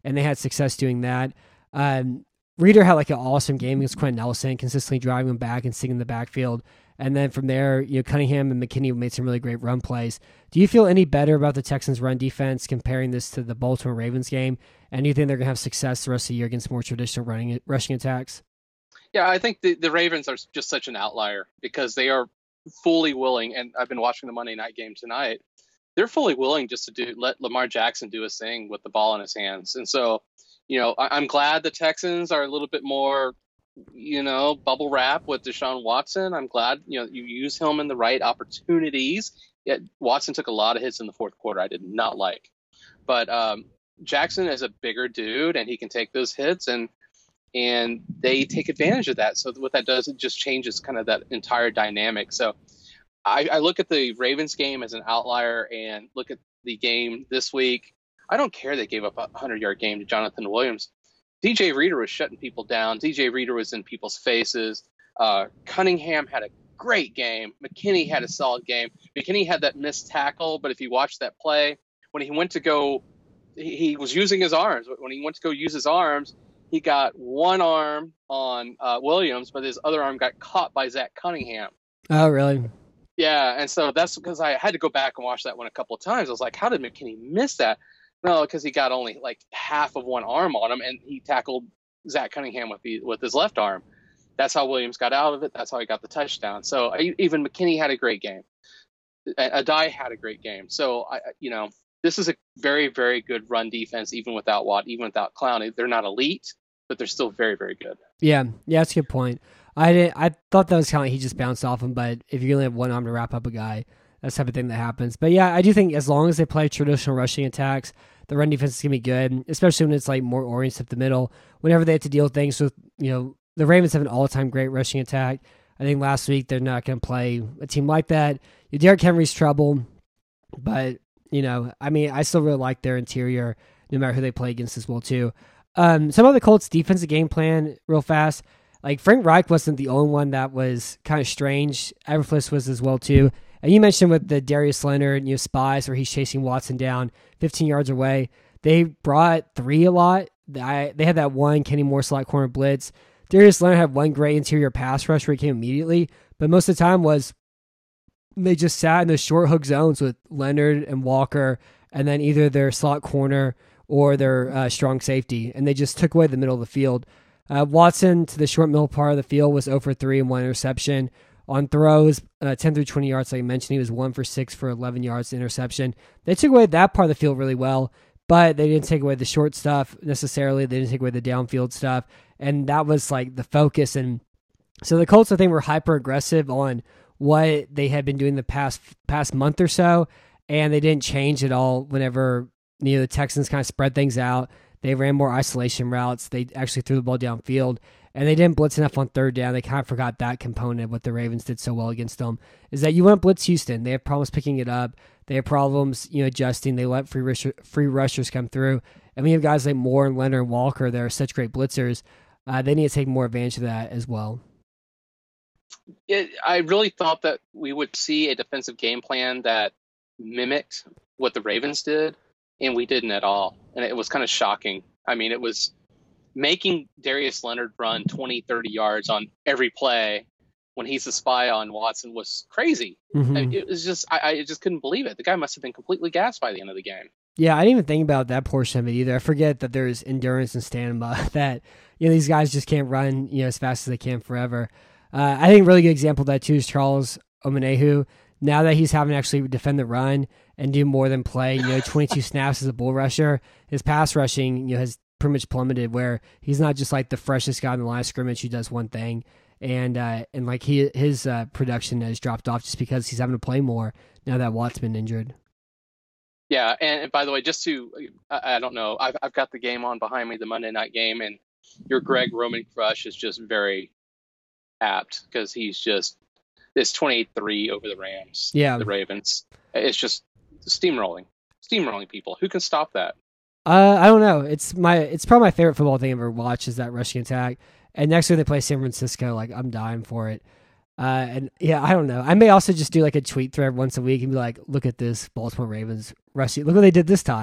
and they had success doing that. Reader had like an awesome game against Quentin Nelson, consistently driving him back and sitting in the backfield. And then from there, Cunningham and McKinney made some really great run plays. Do you feel any better about the Texans' run defense comparing this to the Baltimore Ravens game? And do you think they're going to have success the rest of the year against more traditional rushing attacks? Yeah, I think the Ravens are just such an outlier because they are fully willing, and I've been watching the Monday night game tonight, they're fully willing just to let Lamar Jackson do his thing with the ball in his hands. And so, I'm glad the Texans are a little bit more bubble wrap with Deshaun Watson. I'm glad, you use him in the right opportunities. Yet Watson took a lot of hits in the fourth quarter I did not like. But Jackson is a bigger dude, and he can take those hits, and they take advantage of that. So what that does, it just changes kind of that entire dynamic. So I look at the Ravens game as an outlier and look at the game this week. I don't care they gave up a 100-yard game to Jonathan Williams. DJ Reader was shutting people down. DJ Reader was in people's faces. Cunningham had a great game. McKinney had a solid game. McKinney had that missed tackle, but if you watch that play, when he went to go, he was using his arms. When he went to go use his arms, he got one arm on Williams, but his other arm got caught by Zach Cunningham. Oh, really? Yeah, and so that's because I had to go back and watch that one a couple of times. I was like, how did McKinney miss that? No, because he got only like half of one arm on him, and he tackled Zach Cunningham with his left arm. That's how Williams got out of it. That's how he got the touchdown. So even McKinney had a great game. Adai had a great game. So this is a very, very good run defense, even without Watt, even without Clowney. They're not elite, but they're still very, very good. Yeah, that's a good point. I thought that was kind of like he just bounced off him, but if you only have one arm to wrap up a guy, that's the type of thing that happens. But yeah, I do think as long as they play traditional rushing attacks, the run defense is going to be good, especially when it's like more oriented up the middle. Whenever they have to deal with things with, the Ravens have an all-time great rushing attack. I think last week they're not going to play a team like that. Derrick Henry's trouble, but, I still really like their interior no matter who they play against as well, too. Some of the Colts' defensive game plan, real fast, like Frank Reich wasn't the only one that was kind of strange. Everfluss was as well, too. And you mentioned with the Darius Leonard, spies where he's chasing Watson down 15 yards away. They brought 3 a lot. They had that one Kenny Moore slot corner blitz. Darius Leonard had one great interior pass rush where he came immediately, but most of the time was they just sat in those short hook zones with Leonard and Walker, and then either their slot corner or their strong safety, and they just took away the middle of the field. Watson to the short middle part of the field was 0 for 3 and 1 interception. On throws, 10 through 20 yards, like I mentioned, he was 1 for 6 for 11 yards interception. They took away that part of the field really well, but they didn't take away the short stuff necessarily. They didn't take away the downfield stuff, and that was like the focus. And so the Colts, I think, were hyper aggressive on what they had been doing the past month or so, and they didn't change at all whenever the Texans kind of spread things out. They ran more isolation routes. They actually threw the ball downfield, and they didn't blitz enough on third down. They kind of forgot that component of what the Ravens did so well against them, is that you want to blitz Houston. They have problems picking it up. They have problems, adjusting. They let free rushers come through. And we have guys like Moore and Leonard and Walker. They're such great blitzers. They need to take more advantage of that as well. I really thought that we would see a defensive game plan that mimicked what the Ravens did, and we didn't at all. And it was kind of shocking. I mean, it was making Darius Leonard run 20, 30 yards on every play when he's a spy on Watson was crazy. Mm-hmm. It was just, I just couldn't believe it. The guy must have been completely gassed by the end of the game. Yeah, I didn't even think about that portion of it either. I forget that there's endurance and stamina, that these guys just can't run as fast as they can forever. I think a really good example of that too is Charles Omenihu. Now that he's having to actually defend the run and do more than play, 22 snaps as a bull rusher, his pass rushing has pretty much plummeted, where he's not just like the freshest guy in the line of scrimmage who does one thing, and like his production has dropped off just because he's having to play more now that Watt's been injured. Yeah, and by the way, just to, I don't know, I've got the game on behind me, the Monday night game, and your Greg Roman crush is just very apt because he's just this 28-3 over the Rams, the Ravens. It's just steamrolling people. Who can stop that? I don't know. It's probably my favorite football thing I've ever watched is that rushing attack. And next week they play San Francisco, like I'm dying for it. And yeah, I don't know. I may also just do like a tweet thread once a week and be like, look at this Baltimore Ravens rushing. Look what they did this time.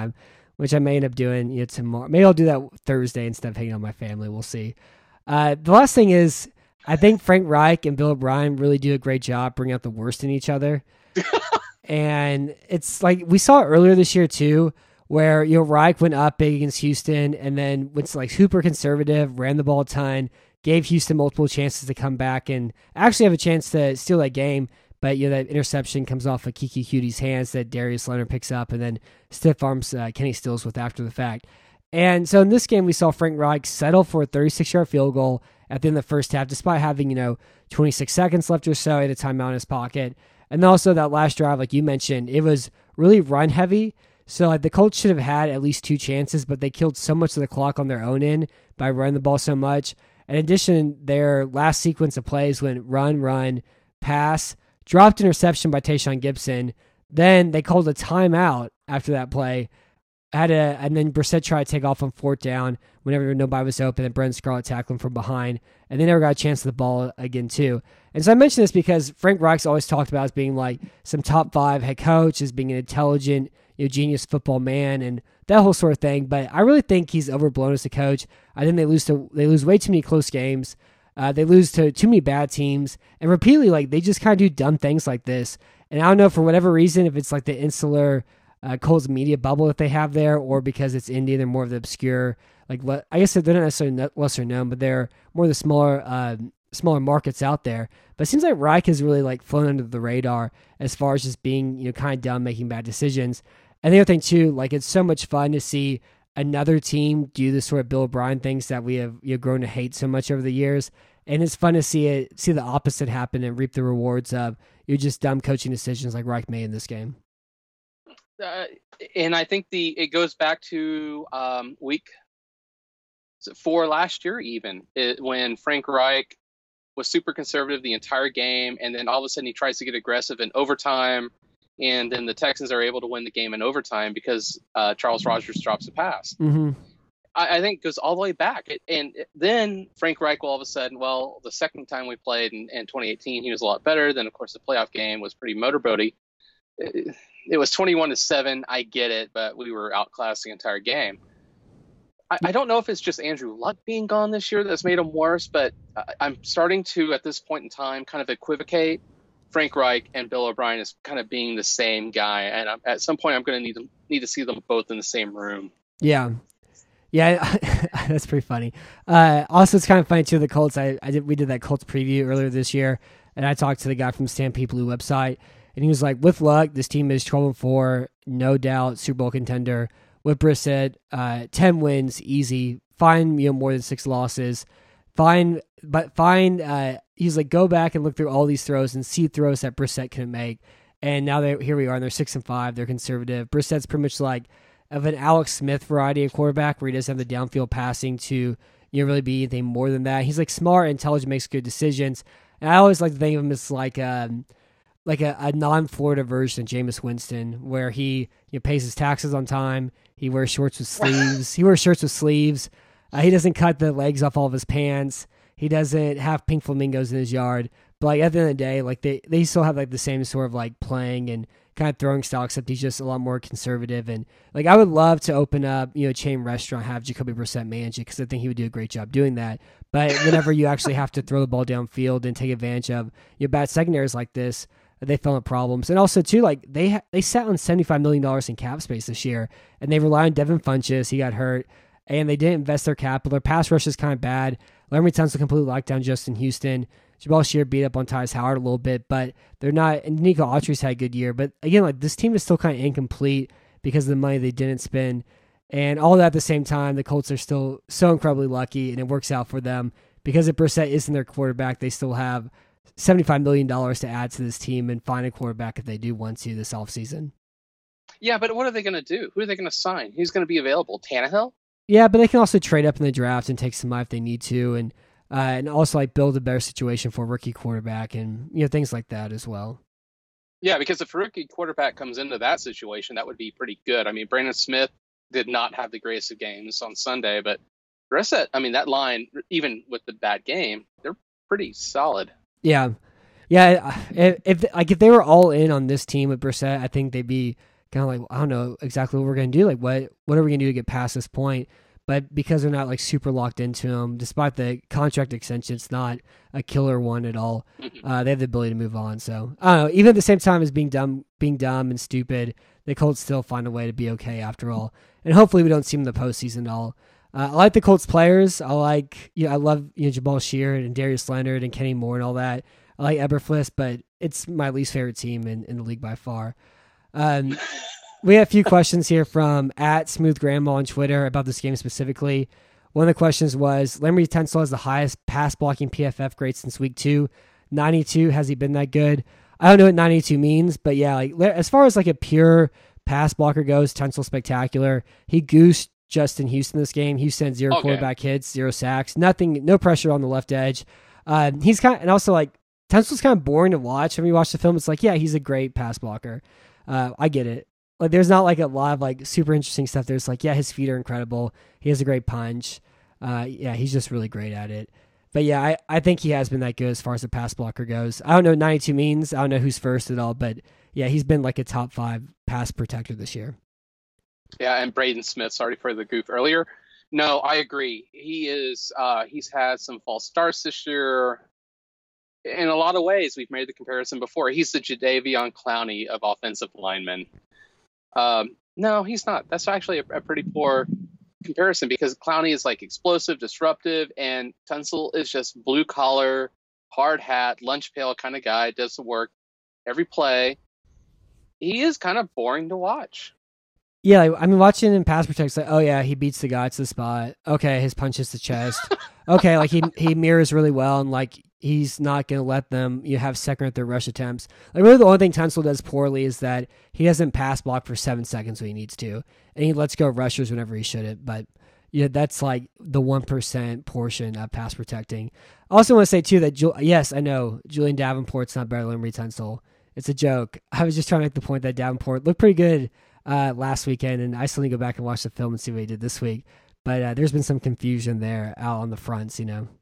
which I may end up doing tomorrow. Maybe I'll do that Thursday instead of hanging on my family. We'll see. The last thing is, I think Frank Reich and Bill O'Brien really do a great job bringing out the worst in each other. And it's like we saw earlier this year too, where Reich went up big against Houston and then went like super conservative, ran the ball a ton, gave Houston multiple chances to come back and actually have a chance to steal that game. But that interception comes off of Kiki Cutie's hands that Darius Leonard picks up and then stiff arms Kenny Stills with after the fact. And so in this game, we saw Frank Reich settle for a 36-yard field goal at the end of the first half, despite having 26 seconds left or so, at a timeout in his pocket. And also that last drive, like you mentioned, it was really run heavy. So like the Colts should have had at least 2 chances, but they killed so much of the clock on their own end by running the ball so much. In addition, their last sequence of plays went run, pass, dropped interception by Tayshaun Gibson. Then they called a timeout after that play. And then Brissett tried to take off on 4th down whenever nobody was open, and Brendan Scarlett tackled him from behind, and they never got a chance at the ball again too. And so I mention this because Frank Reich's always talked about as being like some top 5 head coach, as being an intelligent, genius football man, and that whole sort of thing. But I really think he's overblown as a coach. I think they lose way too many close games. They lose to too many bad teams, and repeatedly, like they just kind of do dumb things like this. And I don't know, for whatever reason, if it's like the insular Colts media bubble that they have there, or because it's Indy, they're more of the obscure, like I guess they're not necessarily lesser known, but they're more the smaller markets out there. But it seems like Reich has really like flown under the radar as far as just being kind of dumb, making bad decisions. And the other thing too, like it's so much fun to see another team do the sort of Bill O'Brien things that we have grown to hate so much over the years. And it's fun to see the opposite happen and reap the rewards of just dumb coaching decisions like Reich made in this game. And I think it goes back to week 4 last year, even when Frank Reich was super conservative the entire game, and then all of a sudden he tries to get aggressive in overtime, and then the Texans are able to win the game in overtime because Charles Rogers drops a pass. Mm-hmm. I think it goes all the way back. And then Frank Reich will all of a sudden, well, the second time we played in 2018, he was a lot better. Then, of course, the playoff game was pretty motorboaty. It was 21-7. I get it, but we were outclassed the entire game. I don't know if it's just Andrew Luck being gone this year that's made him worse, but I'm starting to, at this point in time, kind of equivocate Frank Reich and Bill O'Brien as kind of being the same guy. And at some point, I'm going to need to see them both in the same room. Yeah. Yeah, that's pretty funny. Also, it's kind of funny too. The Colts. We did that Colts preview earlier this year, and I talked to the guy from Stampede Blue website, and he was like, "With luck, this team is 12-4, no doubt, Super Bowl contender. With Brissett, 10 wins, easy. Fine, more than 6 losses. Fine, but fine." He's like, "Go back and look through all these throws and see throws that Brissett couldn't make." And now here we are, and they're 6-5. They're conservative. Brissett's pretty much like of an Alex Smith variety of quarterback, where he doesn't have the downfield passing to really be anything more than that. He's like smart, intelligent, makes good decisions. And I always like to think of him as like a non-Florida version of Jameis Winston, where he pays his taxes on time. He wears shorts with sleeves. He doesn't cut the legs off all of his pants. He doesn't have pink flamingos in his yard. But like at the end of the day, like they still have like the same sort of like playing and kind of throwing style, except he's just a lot more conservative. And like I would love to open up a chain restaurant, have Jacoby Brissett manage it, because I think he would do a great job doing that. But whenever you actually have to throw the ball downfield and take advantage of bad secondaries like this, they fell into problems. And also too, like they sat on $75 million in cap space this year, and they rely on Devin Funchess. He got hurt, and they didn't invest their capital. Their pass rush is kind of bad. Larry Tunsil completely locked down Justin Houston. Jabal Shear beat up on Tyus Howard a little bit, but they're not. And Nico Autry's had a good year, but again, like this team is still kind of incomplete because of the money they didn't spend, and all that at the same time. The Colts are still so incredibly lucky, and it works out for them because if Brissett isn't their quarterback, they still have $75 million to add to this team and find a quarterback if they do want to this offseason. Yeah, but what are they going to do? Who are they going to sign? Who's going to be available? Tannehill? Yeah, but they can also trade up in the draft and take some money if they need to, and also like build a better situation for a rookie quarterback and things like that as well. Yeah, because if a rookie quarterback comes into that situation, that would be pretty good. I mean, Brandon Smith did not have the greatest of games on Sunday, but Brissett, I mean, that line, even with the bad game, they're pretty solid. Yeah. If they were all in on this team with Brissett, I think they'd be kind of like, I don't know exactly what we're going to do. Like, what are we going to do to get past this point? But because they're not like super locked into him, despite the contract extension, it's not a killer one at all. They have the ability to move on. So I don't know. Even at the same time as being dumb and stupid, the Colts still find a way to be okay after all. And hopefully we don't see them in the postseason at all. I like the Colts players. I love Jabal Sheard and Darius Leonard and Kenny Moore and all that. I like Eberflus, but it's my least favorite team in the league by far. We have a few questions here from @SmoothGrandma on Twitter about this game specifically. One of the questions was, Laremy Tunsil has the highest pass blocking PFF grade since week 2. 92, has he been that good? I don't know what 92 means, but yeah, like as far as like a pure pass blocker goes, Tunsil spectacular. He goosed Justin Houston this game. Houston had 0 quarterback hits, 0 sacks, nothing, no pressure on the left edge. He's kind of, and also like Tunsil's kind of boring to watch. When you watch the film, it's like, yeah, he's a great pass blocker. I get it. Like, there's not like a lot of like super interesting stuff. There's like, yeah, his feet are incredible. He has a great punch. Yeah, he's just really great at it. But yeah, I think he has been that good as far as the pass blocker goes. I don't know what 92 means. I don't know who's first at all, but yeah, he's been like a top 5 pass protector this year. Yeah, and Braden Smith, sorry for the goof earlier. No, I agree. He is, he's had some false starts this year. In a lot of ways, we've made the comparison before. He's the Jadeveon Clowney of offensive linemen. No, he's not. That's actually a pretty poor comparison because Clowney is like explosive, disruptive, and Tunsil is just blue collar, hard hat, lunch pail kind of guy, does the work every play. He is kind of boring to watch. Yeah, like, I mean, watching him pass protect, like, oh yeah, he beats the guy to the spot. Okay, his punch is the chest. Okay, like he mirrors really well, and like he's not going to let them have second or third rush attempts. Like, really the only thing Tunsil does poorly is that he doesn't pass block for 7 seconds when he needs to, and he lets go rushers whenever he shouldn't. But yeah, that's like the 1% portion of pass protecting. I also want to say too that yes, I know Julian Davenport's not better than Laremy Tunsil. It's a joke. I was just trying to make the point that Davenport looked pretty good last weekend, and I still need to go back and watch the film and see what he did this week. But there's been some confusion there out on the fronts,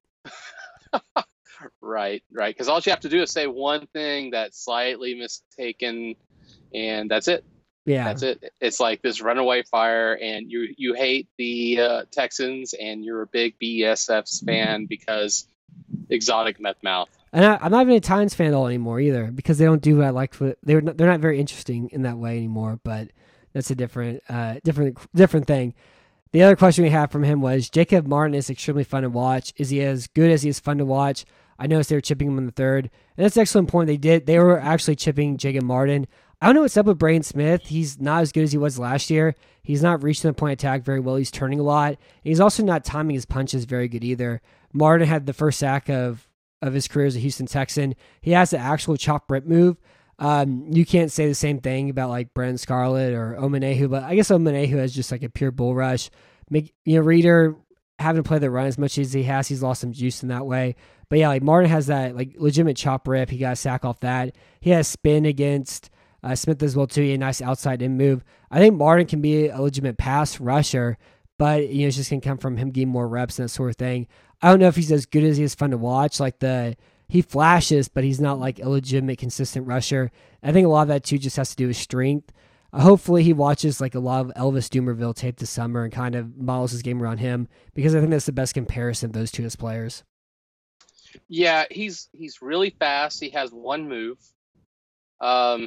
Right. Because all you have to do is say one thing that's slightly mistaken, and that's it. Yeah, that's it. It's like this runaway fire, and you hate the Texans, and you're a big BSFs fan because exotic meth mouth. And I'm not even a Titans fan at all anymore either because they don't do what I like. They're not very interesting in that way anymore. But that's a different thing. The other question we have from him was, Jacob Martin is extremely fun to watch. Is he as good as he is fun to watch? I noticed they were chipping him in the third. And that's an excellent point. They were actually chipping Jacob Martin. I don't know what's up with Braden Smith. He's not as good as he was last year. He's not reaching the point of attack very well. He's turning a lot. And he's also not timing his punches very good either. Martin had the first sack of his career as a Houston Texan. He has the actual chop rip move. You can't say the same thing about like Brennan Scarlett or Omanehu, but I guess Omanehu has just like a pure bull rush. Reader having to play the run as much as he has, he's lost some juice in that way. But yeah, like Martin has that like legitimate chop rip. He got a sack off that. He has spin against Smith as well too. He had a nice outside in move. I think Martin can be a legitimate pass rusher, but it's just gonna come from him getting more reps and that sort of thing. I don't know if he's as good as he is fun to watch. He flashes, but he's not like a legitimate consistent rusher. I think a lot of that too just has to do with strength. Hopefully he watches like a lot of Elvis Dumerville tape this summer and kind of models his game around him because I think that's the best comparison of those two as players. Yeah, he's really fast. He has one move. I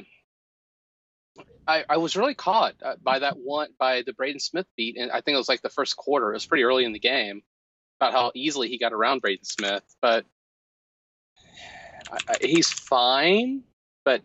was really caught by the Braden Smith beat, and I think it was like the first quarter. It was pretty early in the game about how easily he got around Braden Smith, but he's fine. But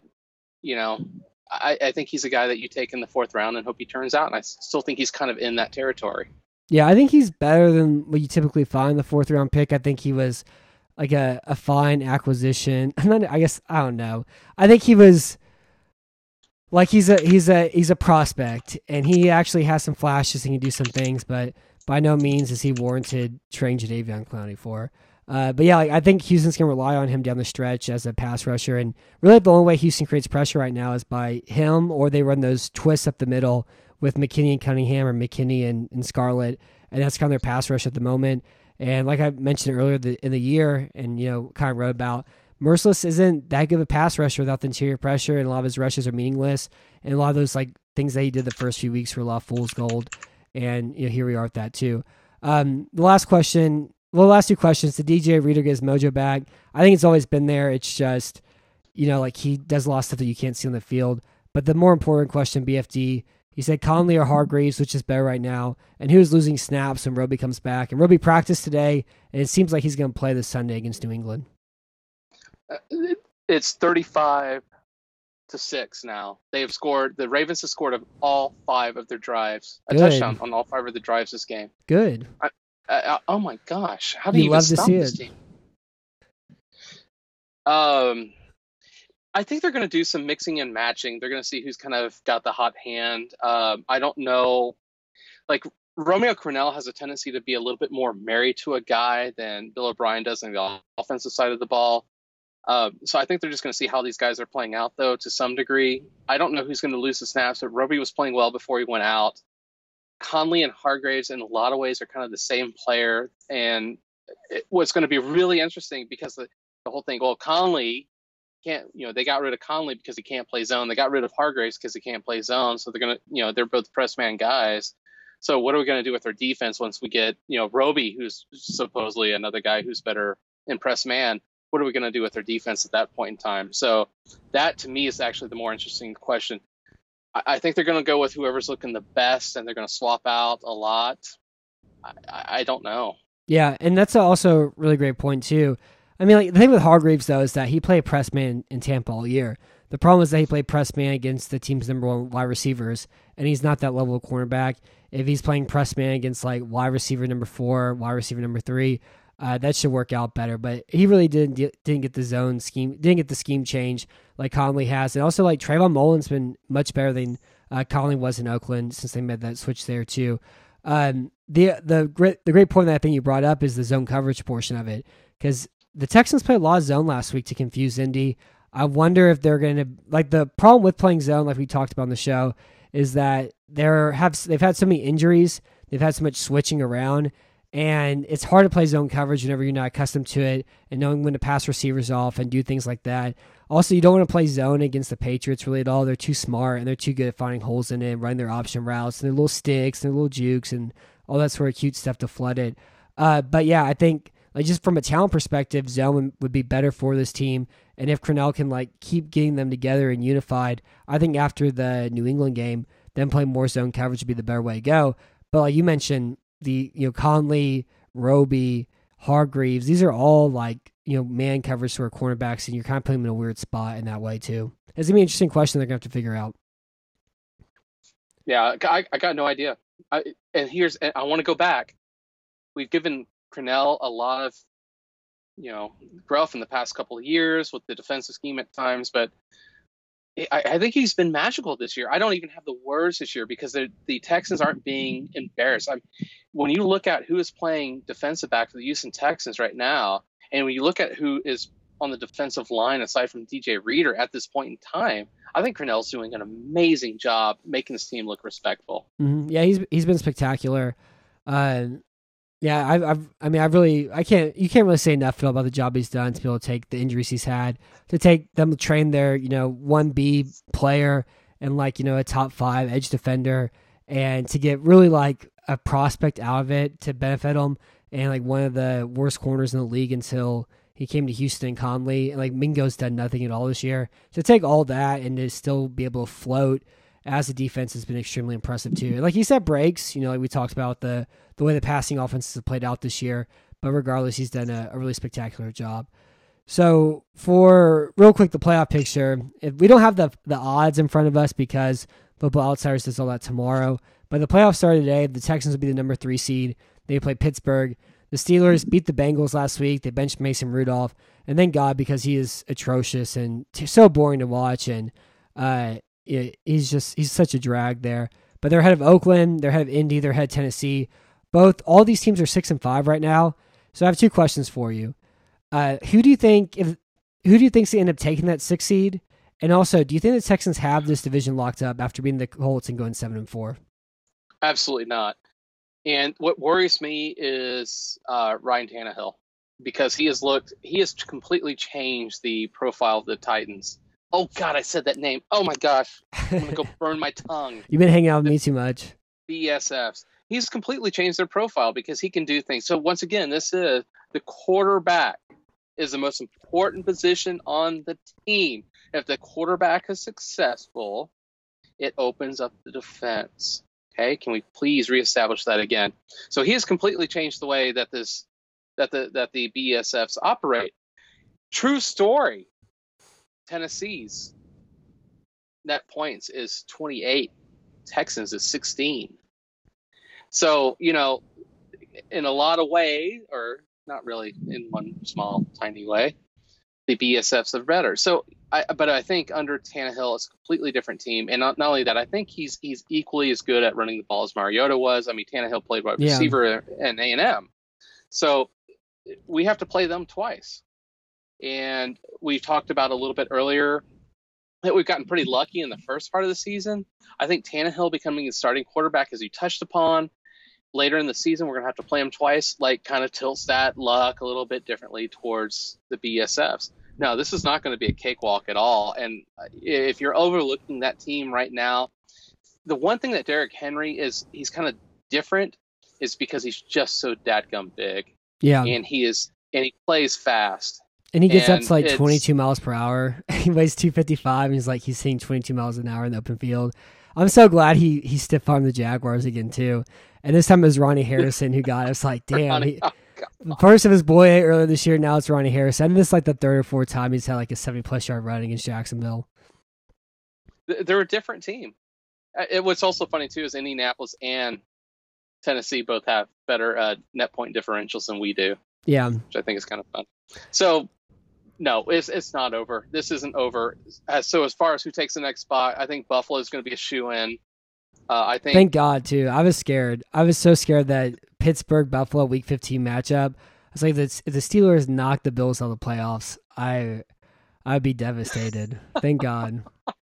I think he's a guy that you take in the 4th round and hope he turns out, and I still think he's kind of in that territory. Yeah, I think he's better than what you typically find the 4th round pick. I think he was like a fine acquisition. I guess I don't know. I think he was like he's a prospect, and he actually has some flashes and can do some things, but by no means is he warranted trading Jadeveon Clowney for. But yeah, I think Houston's going to rely on him down the stretch as a pass rusher. And really the only way Houston creates pressure right now is by him, or they run those twists up the middle with McKinney and Cunningham or McKinney and Scarlett. And that's kind of their pass rush at the moment. And like I mentioned earlier in the year and, kind of wrote about, Merciless isn't that good of a pass rusher without the interior pressure. And a lot of his rushes are meaningless. And a lot of those things that he did the first few weeks were a lot of fool's gold, and here we are with that too. The last question, the last two questions. The DJ Reader gets mojo back. I think it's always been there. It's just like he does a lot of stuff that you can't see on the field. But the more important question, BFD, he said Conley or Hargreaves, which is better right now, and who's losing snaps when Roby comes back. And Roby practiced today, and it seems like he's going to play this Sunday against New England. It's 35-6 now. They have scored. The Ravens have scored of all 5 of their drives. A touchdown on all 5 of the drives this game. Good. Oh my gosh! How do you even stop this team? I think they're going to do some mixing and matching. They're going to see who's kind of got the hot hand. I don't know. Like, Romeo Crennel has a tendency to be a little bit more married to a guy than Bill O'Brien does on the offensive side of the ball. So I think they're just going to see how these guys are playing out, though, to some degree. I don't know who's going to lose the snaps, but Roby was playing well before he went out. Conley and Hargreaves, in a lot of ways, are kind of the same player. And what's going to be really interesting, because the whole thing, well, Conley can't, they got rid of Conley because he can't play zone. They got rid of Hargreaves because he can't play zone. So they're going to, they're both press man guys. So what are we going to do with our defense once we get, Roby, who's supposedly another guy who's better in press man? What are we going to do with our defense at that point in time? So that, to me, is actually the more interesting question. I think they're going to go with whoever's looking the best, and they're going to swap out a lot. I don't know. Yeah, and that's also a really great point, too. I mean, the thing with Hargreaves, though, is that he played press man in Tampa all year. The problem is that he played press man against the team's number 1 wide receivers, and he's not that level of cornerback. If he's playing press man against, wide receiver number 4, wide receiver number 3, that should work out better. But he really didn't get the zone scheme, didn't get the scheme change like Conley has. And also, Trayvon Mullen's been much better than Conley was in Oakland since they made that switch there, too. The great point that I think you brought up is the zone coverage portion of it, because the Texans played a lot of zone last week to confuse Indy. I wonder if they're going to, the problem with playing zone, like we talked about on the show, is that they've had so many injuries, they've had so much switching around, and it's hard to play zone coverage whenever you're not accustomed to it and knowing when to pass receivers off and do things like that. Also, you don't want to play zone against the Patriots really at all. They're too smart, and they're too good at finding holes in it and running their option routes, and their little sticks and their little jukes and all that sort of cute stuff to flood it. But yeah, I think just from a talent perspective, zone would be better for this team. And if Crennel can keep getting them together and unified, I think after the New England game, them playing more zone coverage would be the better way to go. But like you mentioned, the Conley, Roby, Hargreaves, these are all man coverage sort of cornerbacks, and you're kind of putting them in a weird spot in that way too. It's gonna be an interesting question they're gonna have to figure out. Yeah, I got no idea. I want to go back. We've given Crennel a lot of, growth in the past couple of years with the defensive scheme at times, but I think he's been magical this year. I don't even have the words this year because the Texans aren't being embarrassed. When you look at who is playing defensive back for the Houston Texans right now, and when you look at who is on the defensive line aside from DJ Reader at this point in time, I think Crennel's doing an amazing job making this team look respectful. Mm-hmm. Yeah, he's been spectacular. Yeah, you can't really say enough about the job he's done to be able to take the injuries he's had, to take them to train their, 1B player and a top 5 edge defender, and to get really a prospect out of it to benefit him, and one of the worst corners in the league until he came to Houston, Conley, and Mingo's done nothing at all this year. To take all that and to still be able to float as a defense has been extremely impressive too. And like you said, breaks, we talked about the way the passing offenses have played out this year, but regardless, he's done a really spectacular job. So for real quick, the playoff picture, if we don't have the odds in front of us because Football Outsiders does all that tomorrow, but the playoffs started today. The Texans will be the number 3 seed. They play Pittsburgh. The Steelers beat the Bengals last week. They benched Mason Rudolph, and thank God, because he is atrocious and so boring to watch, and he's such a drag there. But they're ahead of Oakland, they're ahead of Indy, they're ahead of Tennessee. All these teams are 6-5 right now. So I have 2 questions for you. Who do you think's they end up taking that 6 seed? And also, do you think the Texans have this division locked up after beating the Colts and going 7-4? Absolutely not. And what worries me is Ryan Tannehill, because he has completely changed the profile of the Titans. Oh God, I said that name. Oh my gosh, I'm gonna go burn my tongue. You've been hanging out with me too much. BSFs. He's completely changed their profile because he can do things. So once again, this is the quarterback is the most important position on the team. If the quarterback is successful, it opens up the defense. Okay, can we please reestablish that again? So he has completely changed the way that the BSFs operate. True story. Tennessee's net points is 28. Texans is 16. So, in a lot of ways, or not really in one small, tiny way, the BSFs are better. So, but I think under Tannehill, it's a completely different team. And not only that, I think he's equally as good at running the ball as Mariota was. I mean, Tannehill played wide receiver in A&M. So we have to play them twice. And we talked about a little bit earlier that we've gotten pretty lucky in the first part of the season. I think Tannehill becoming the starting quarterback, as you touched upon, later in the season, we're going to have to play him twice, kind of tilts that luck a little bit differently towards the BSFs. No, this is not going to be a cakewalk at all. And if you're overlooking that team right now, the one thing that Derrick Henry he's kind of different is because he's just so dadgum big. Yeah. And he plays fast. And he gets up to 22 miles per hour. He weighs 255, and he's hitting 22 miles an hour in the open field. I'm so glad he stiff-armed the Jaguars again, too. And this time it was Ronnie Harrison who got it. It's like, damn. First it was Boye earlier this year, now it's Ronnie Harrison. And this is the third or fourth time he's had a 70-plus yard run against Jacksonville. They're a different team. What's also funny, too, is Indianapolis and Tennessee both have better net point differentials than we do. Yeah. Which I think is kind of fun. So, no, it's not over. This isn't over. So as far as who takes the next spot, I think Buffalo is going to be a shoo-in. I think. Thank God, too. I was scared. I was so scared that Pittsburgh-Buffalo Week 15 matchup, I was like, if the Steelers knock the Bills out of the playoffs, I'd be devastated. Thank God.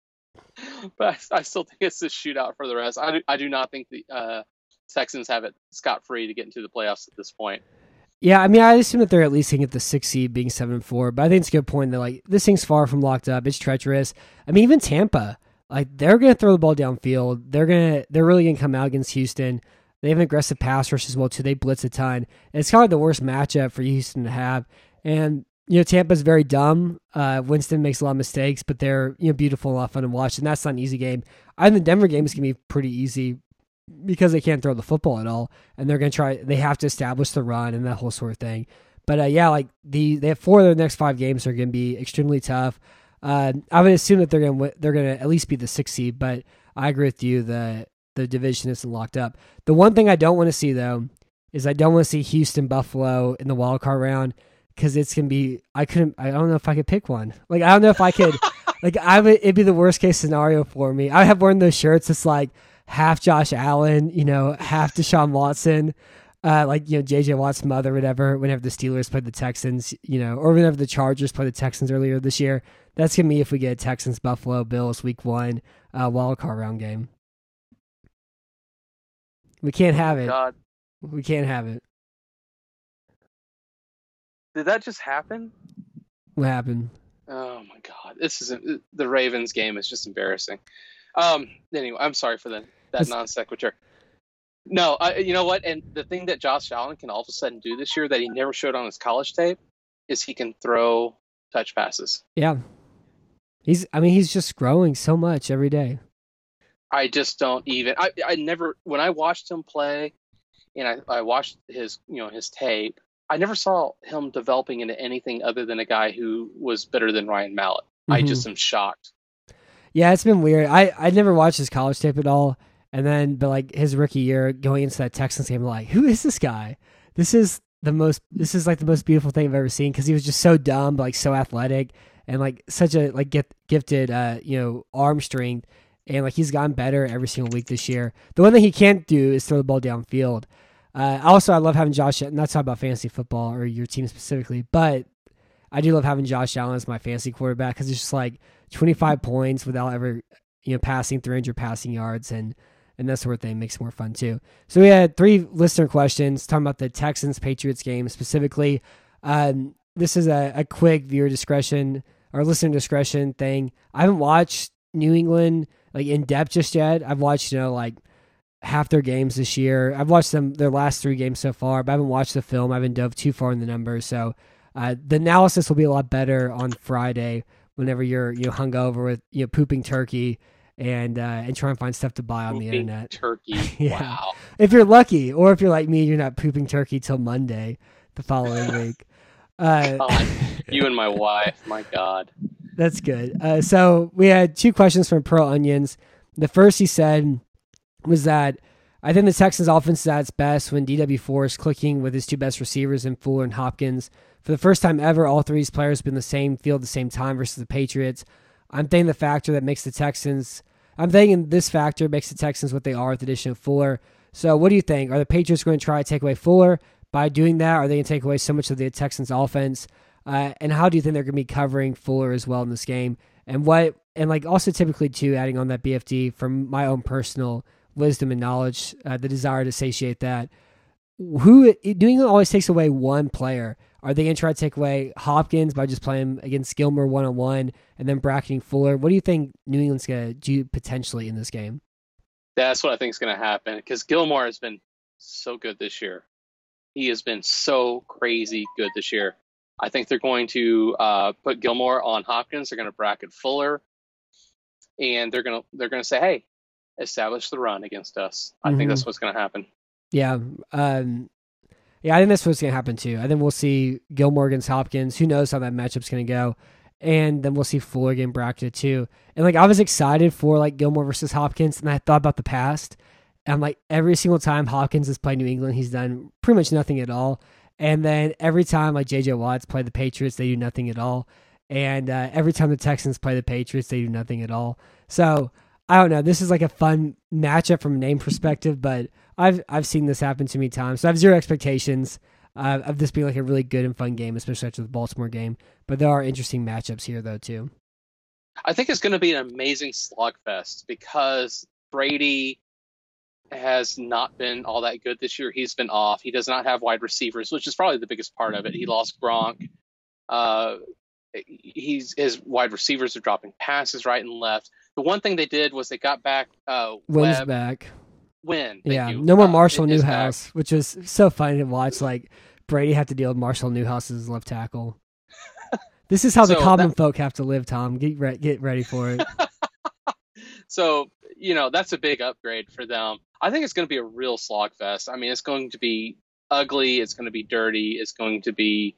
But I still think it's a shootout for the rest. I do not think the Texans have it scot-free to get into the playoffs at this point. Yeah, I mean, I assume that they're at least going to get the 6th seed being 7-4, but I think it's a good point that, this thing's far from locked up. It's treacherous. I mean, even Tampa, they're going to throw the ball downfield. They're really going to come out against Houston. They have an aggressive pass rush as well, too. They blitz a ton. And it's kind of the worst matchup for Houston to have. And, Tampa's very dumb. Winston makes a lot of mistakes, but they're, beautiful and a lot of fun to watch, and that's not an easy game. I think the Denver game is going to be pretty easy because they can't throw the football at all, and they're going to they have to establish the run and that whole sort of thing. But they have 4 of their next 5 games are going to be extremely tough. I would assume that they're going to at least be the 6th seed, but I agree with you that the division isn't locked up. The one thing I don't want to see, though, is I don't want to see Houston Buffalo in the wild card round, because it's going to be, I don't know if I could pick one. I don't know if I could, it'd be the worst case scenario for me. I have one of those shirts. It's half Josh Allen, half Deshaun Watson, JJ Watt's mother, whatever, whenever the Steelers played the Texans, or whenever the Chargers played the Texans earlier this year. That's going to be if we get a Texans, Buffalo, Bills Week 1 wild card round game. We can't have it. God. We can't have it. Did that just happen? What happened? Oh my God! The Ravens game is just embarrassing. Anyway, I'm sorry for that non sequitur. No, you know what? And the thing that Josh Allen can all of a sudden do this year that he never showed on his college tape is he can throw touch passes. Yeah, he's just growing so much every day. I just don't even. I never, when I watched him play, and I watched his tape, I never saw him developing into anything other than a guy who was better than Ryan Mallett. Mm-hmm. I just am shocked. Yeah, it's been weird. I never watched his college tape at all. And then, but his rookie year going into that Texans game, who is this guy? This is the most beautiful thing I've ever seen, because he was just so dumb, but so athletic and such a gifted, arm strength. And he's gotten better every single week this year. The one thing he can't do is throw the ball downfield. Also, I love having Josh, not talking about fantasy football or your team specifically, but I do love having Josh Allen as my fantasy quarterback, because it's just 25 points without ever, passing 300 passing yards and that sort of thing makes it more fun too. So we had 3 listener questions talking about the Texans-Patriots game specifically. This is a quick viewer discretion our listener discretion thing. I haven't watched New England like in depth just yet. I've watched, like half their games this year. I've watched their last 3 games so far, but I haven't watched the film. I haven't dove too far in the numbers. So the analysis will be a lot better on Friday whenever you're hungover with pooping turkey and try and find stuff to buy on the internet. Turkey. Yeah. Wow. If you're lucky, or if you're like me, you're not pooping turkey till Monday the following week. God, you and my wife, my God. That's good. So we had 2 questions from Pearl Onions. The first he said was that I think the Texans offense is at its best when DW4 is clicking with his 2 best receivers in Fuller and Hopkins. For the first time ever, all 3 of these players have been in the same field at the same time versus the Patriots. I'm thinking this factor makes the Texans what they are with the addition of Fuller. So what do you think? Are the Patriots going to try to take away Fuller? By doing that, are they going to take away so much of the Texans offense? And how do you think they're going to be covering Fuller as well in this game? And also typically too, adding on that BFD from my own personal wisdom and knowledge, the desire to satiate that. New England always takes away one player. Are they going to try to take away Hopkins by just playing against Gilmore one-on-one and then bracketing Fuller? What do you think New England's going to do potentially in this game? That's what I think is going to happen because Gilmore has been so good this year. He has been so crazy good this year. I think they're going to put Gilmore on Hopkins. They're going to bracket Fuller, and they're going to say, "Hey, establish the run against us." I think that's what's going to happen. Yeah, I think that's what's going to happen too. I think we'll see Gilmore against Hopkins. Who knows how that matchup's going to go, and then we'll see Fuller getting bracketed too. And I was excited for Gilmore versus Hopkins, and I thought about the past. I'm every single time Hopkins has played New England, he's done pretty much nothing at all. And then every time J.J. Watt's played the Patriots, they do nothing at all. And every time the Texans play the Patriots, they do nothing at all. So I don't know. This is a fun matchup from a name perspective, but I've seen this happen too many times. So I have zero expectations of this being a really good and fun game, especially after the Baltimore game. But there are interesting matchups here, though, too. I think it's going to be an amazing slugfest because Brady has not been all that good this year. He's been off. He does not have wide receivers, which is probably the biggest part of it. He lost Gronk. His wide receivers are dropping passes right and left. The one thing they did was they got back Wynn's back. Wynn. Yeah, no more Marshall Newhouse, which was so funny to watch. Brady have to deal with Marshall Newhouse as left tackle. This is how the common folk have to live, Tom. Get ready for it. So, that's a big upgrade for them. I think it's going to be a real slogfest. I mean, it's going to be ugly. It's going to be dirty. It's going to be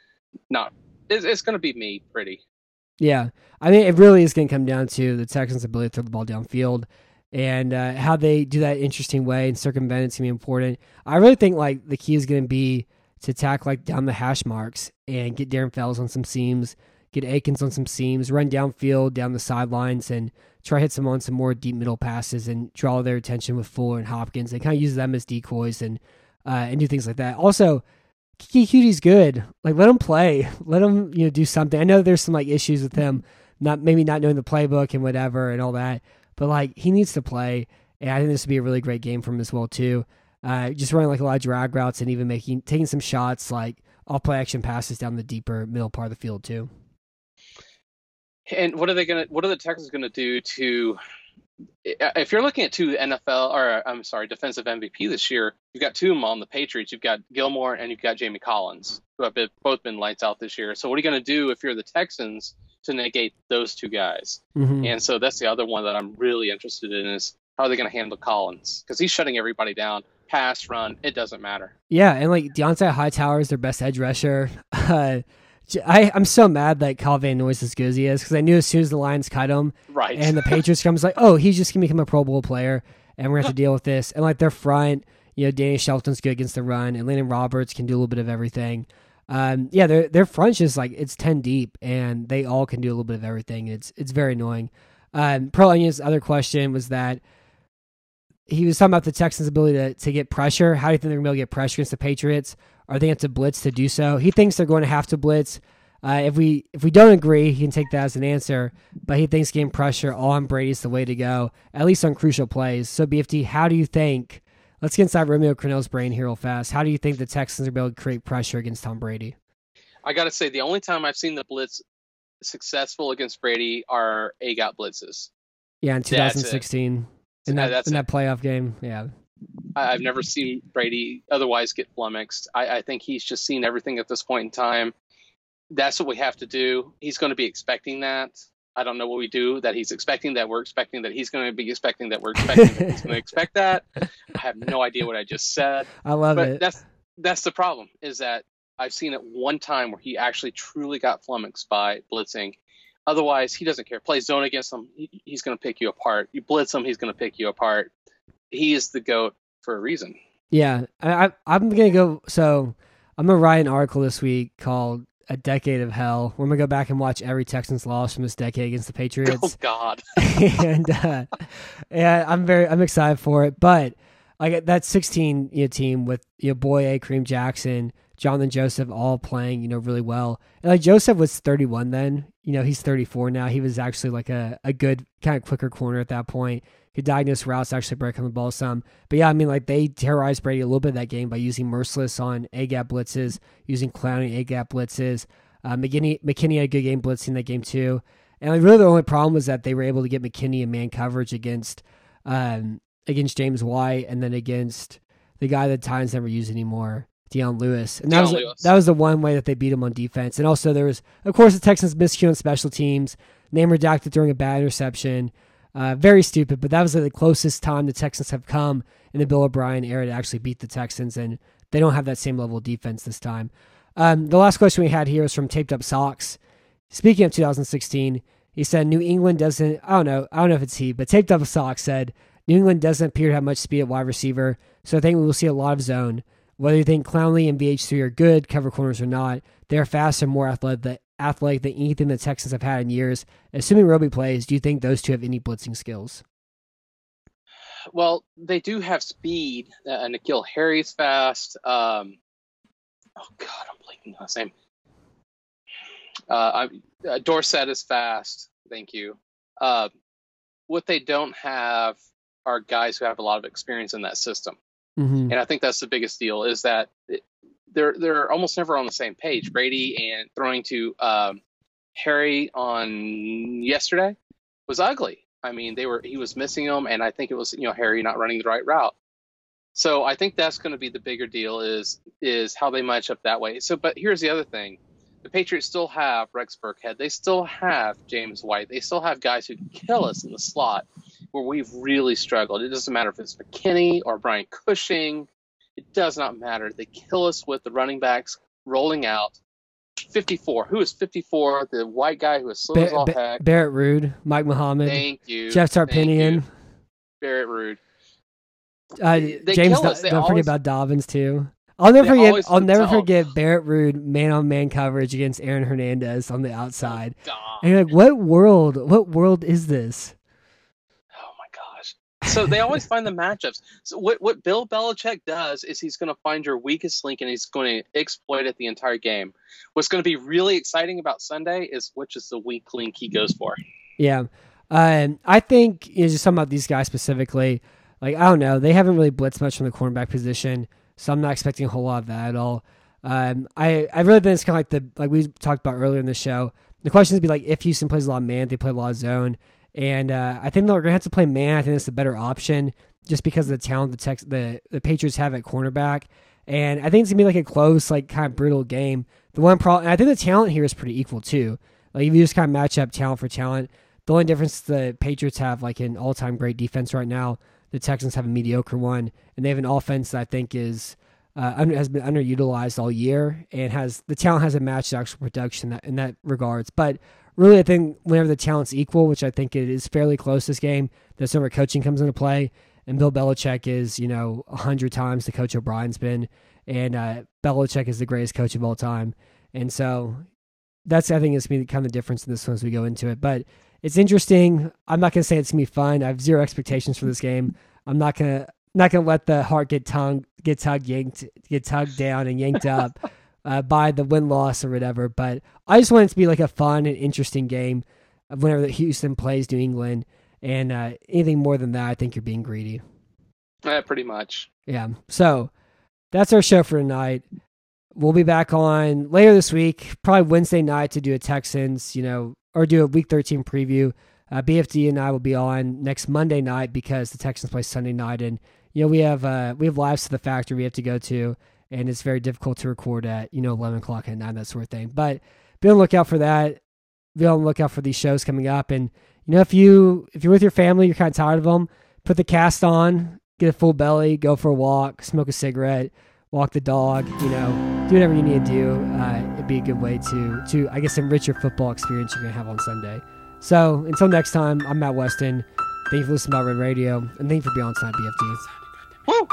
it's going to be me pretty. Yeah. I mean, it really is going to come down to the Texans' ability to throw the ball downfield and how they do that interesting way and circumvent it's going to be important. I really think the key is going to be to attack down the hash marks and get Darren Fells on some seams, get Akins on some seams, run downfield, down the sidelines, and try to hit some on some more deep middle passes and draw their attention with Fuller and Hopkins and kind of use them as decoys and do things like that. Also, Keke Coutee's good. Let him play. Let him do something. I know there's some issues with him not knowing the playbook and whatever and all that, but he needs to play. And I think this would be a really great game for him as well too. Just running a lot of drag routes and even taking some shots off play action passes down the deeper middle part of the field too. And what are the Texans going to do to, if you're looking at defensive MVP this year, you've got 2 of them on the Patriots. You've got Gilmore and you've got Jamie Collins, who have both been lights out this year. So what are you going to do if you're the Texans to negate those 2 guys? Mm-hmm. And so that's the other one that I'm really interested in is how are they going to handle Collins? Because he's shutting everybody down. Pass, run, it doesn't matter. Yeah, and Deontay Hightower is their best edge rusher. I'm so mad that Kyle Van Noy's as good as he is because I knew as soon as the Lions cut him right. and the Patriots comes he's just going to become a Pro Bowl player and we're going to have to deal with this. And their front, Danny Shelton's good against the run and Landon Roberts can do a little bit of everything. Their front's just it's 10 deep and they all can do a little bit of everything. It's very annoying. Pearl Onion's other question was that he was talking about the Texans' ability to get pressure. How do you think they're going to be able to get pressure against the Patriots? Are they going to have to blitz to do so? He thinks they're going to have to blitz. If we don't agree, he can take that as an answer. But he thinks getting pressure on Brady is the way to go, at least on crucial plays. So, BFD, how do you think? Let's get inside Romeo Crennel's brain here real fast. How do you think the Texans are able to create pressure against Tom Brady? I got to say, the only time I've seen the blitz successful against Brady are A-gap blitzes. Yeah, in 2016 in that playoff game. Yeah. I've never seen Brady otherwise get flummoxed. I think he's just seen everything at this point in time. That's what we have to do. He's going to be expecting that. I don't know what we do that he's expecting, that we're expecting, that he's going to be expecting, that we're expecting, that he's going to expect that. I have no idea what I just said. I love it. But that's the problem, is that I've seen it one time where he actually truly got flummoxed by blitzing. Otherwise, he doesn't care. Play zone against him, he's going to pick you apart. You blitz him, he's going to pick you apart. He is the GOAT for a reason. Yeah, I'm going to go. So I'm going to write an article this week called A Decade of Hell. We're going to go back and watch every Texans loss from this decade against the Patriots. Oh, God. and I'm excited for it. But like that 16 team with Boye, Kareem Jackson, Jonathan Joseph all playing really well. And like Joseph was 31 then. He's 34 now. He was actually like a good kind of quicker corner at that point. Could diagnose routes, actually break on the ball some. But yeah, I mean, like they terrorized Brady a little bit of that game by using Merciless on A-gap blitzes, using Clowney A-gap blitzes. McKinney had a good game blitzing that game too. And like really the only problem was that they were able to get McKinney in man coverage against James White and then against the guy that Titans never use anymore, Dion Lewis. And that was the one way that they beat him on defense. And also there was, of course, the Texans miscue on special teams, name redacted during a bad interception. Very stupid, but that was the closest time the Texans have come in the Bill O'Brien era to actually beat the Texans, and they don't have that same level of defense this time. The last question we had here was from Taped Up Socks. Speaking of 2016, he said New England doesn't, I don't know if it's he, but Taped Up Socks said New England doesn't appear to have much speed at wide receiver, so I think we will see a lot of zone. Whether you think Clowney and VH3 are good, cover corners or not, they are faster and more athletic than anything the Texans have had in years. Assuming Roby plays, do you think those two have any blitzing skills? Well, they do have speed. N'Keal Harry's fast. Oh, God, I'm blanking on his name. Dorsett is fast. Thank you. What they don't have are guys who have a lot of experience in that system. Mm-hmm. And I think that's the biggest deal, is that they're almost never on the same page. Brady and throwing to Harry on yesterday was ugly. I mean, he was missing them, and I think it was Harry not running the right route. So I think that's going to be the bigger deal is how they match up that way. So, but here's the other thing: the Patriots still have Rex Burkhead. They still have James White. They still have guys who can kill us in the slot, where we've really struggled. It doesn't matter if it's McKinney or Brian Cushing. It does not matter. They kill us with the running backs rolling out. 54. Who is 54? The white guy who is slow as all heck. Barrett Rude, Mike Muhammad. Thank you. Jeff Tarpinian. Barrett Rude. James, don't forget about Dobbins too. I'll never forget Barrett Rude man-on-man coverage against Aaron Hernandez on the outside. Oh, and you're like, what world is this? So they always find the matchups. So what Bill Belichick does is he's going to find your weakest link and he's going to exploit it the entire game. What's going to be really exciting about Sunday is which is the weak link he goes for. Yeah. I think just talking about these guys specifically, like, I don't know, they haven't really blitzed much from the cornerback position, so I'm not expecting a whole lot of that at all. I really think it's kind of like we talked about earlier in the show. The question is be like, if Houston plays a lot of man, they play a lot of zone. And I think they're going to have to play man. I think that's the better option just because of the talent the Patriots have at cornerback. And I think it's going to be like a close, like kind of brutal game. The one problem, and I think the talent here is pretty equal too. Like if you just kind of match up talent for talent, the only difference is the Patriots have like an all-time great defense right now. The Texans have a mediocre one, and they have an offense that I think has been underutilized all year and the talent hasn't matched actual production in that regards. But really, I think whenever the talent's equal, which I think it is fairly close this game, that's where coaching comes into play. And Bill Belichick is, 100 times the coach O'Brien's been. And Belichick is the greatest coach of all time. And so that's, I think, is going to be kind of the difference in this one as we go into it. But it's interesting. I'm not going to say it's going to be fun. I have zero expectations for this game. I'm not going to let the heart get tugged down and yanked up. By the win-loss or whatever, but I just want it to be like a fun and interesting game whenever Houston plays New England, and anything more than that, I think you're being greedy. Pretty much. Yeah, so that's our show for tonight. we'll be back on later this week, probably Wednesday night, to do a Texans, or do a Week 13 preview. BFD and I will be on next Monday night because the Texans play Sunday night, and we have lives to the factory we have to go to, and it's very difficult to record at 11 o'clock at night, that sort of thing. But be on the lookout for that. Be on the lookout for these shows coming up, and if you're with your family, you're kind of tired of them, put the cast on, get a full belly, go for a walk, smoke a cigarette, walk the dog, do whatever you need to do. It'd be a good way to I guess, enrich your football experience you're going to have on Sunday. So until next time, I'm Matt Weston. Thank you for listening to Red Radio, and thank you for being on tonight, BFD. Woo!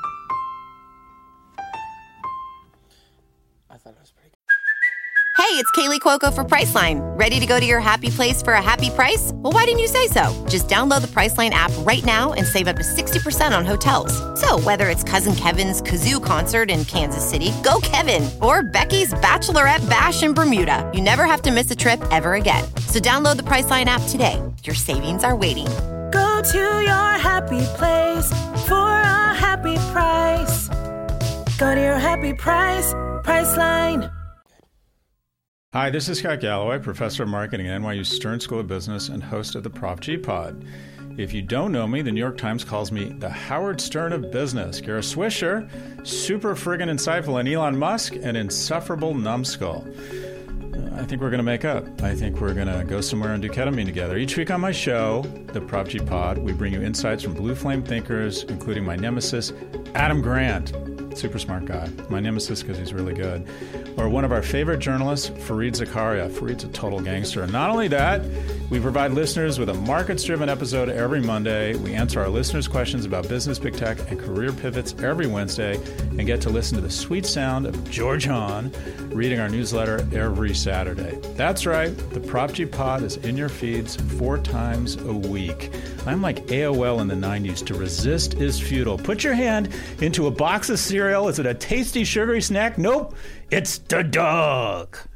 I thought it was pretty good. Hey, it's Kaylee Cuoco for Priceline. Ready to go to your happy place for a happy price? Well, why didn't you say so? Just download the Priceline app right now and save up to 60% on hotels. So whether it's Cousin Kevin's Kazoo Concert in Kansas City, go Kevin, or Becky's Bachelorette Bash in Bermuda, you never have to miss a trip ever again. So download the Priceline app today. Your savings are waiting. Go to your happy place for a happy price. Go to your happy price, Priceline. Hi, this is Scott Galloway, professor of marketing at NYU Stern School of Business and host of the Prop G Pod. If you don't know me, the New York Times calls me the Howard Stern of business. Kara Swisher, super friggin' insightful, and Elon Musk, an insufferable numbskull. I think we're going to make up. I think we're going to go somewhere and do ketamine together. Each week on my show, the Prop G Pod, we bring you insights from blue flame thinkers, including my nemesis, Adam Grant. Super smart guy. My nemesis because he's really good. Or one of our favorite journalists, Fareed Zakaria. Fareed's a total gangster. And not only that, we provide listeners with a markets-driven episode every Monday. We answer our listeners' questions about business, big tech, and career pivots every Wednesday, and get to listen to the sweet sound of George Hahn reading our newsletter every Saturday. That's right. The Prop G Pod is in your feeds 4 times a week. I'm like AOL in the 90s. To resist is futile. Put your hand into a box of cereal. Is it a tasty, sugary snack? Nope. It's the dog.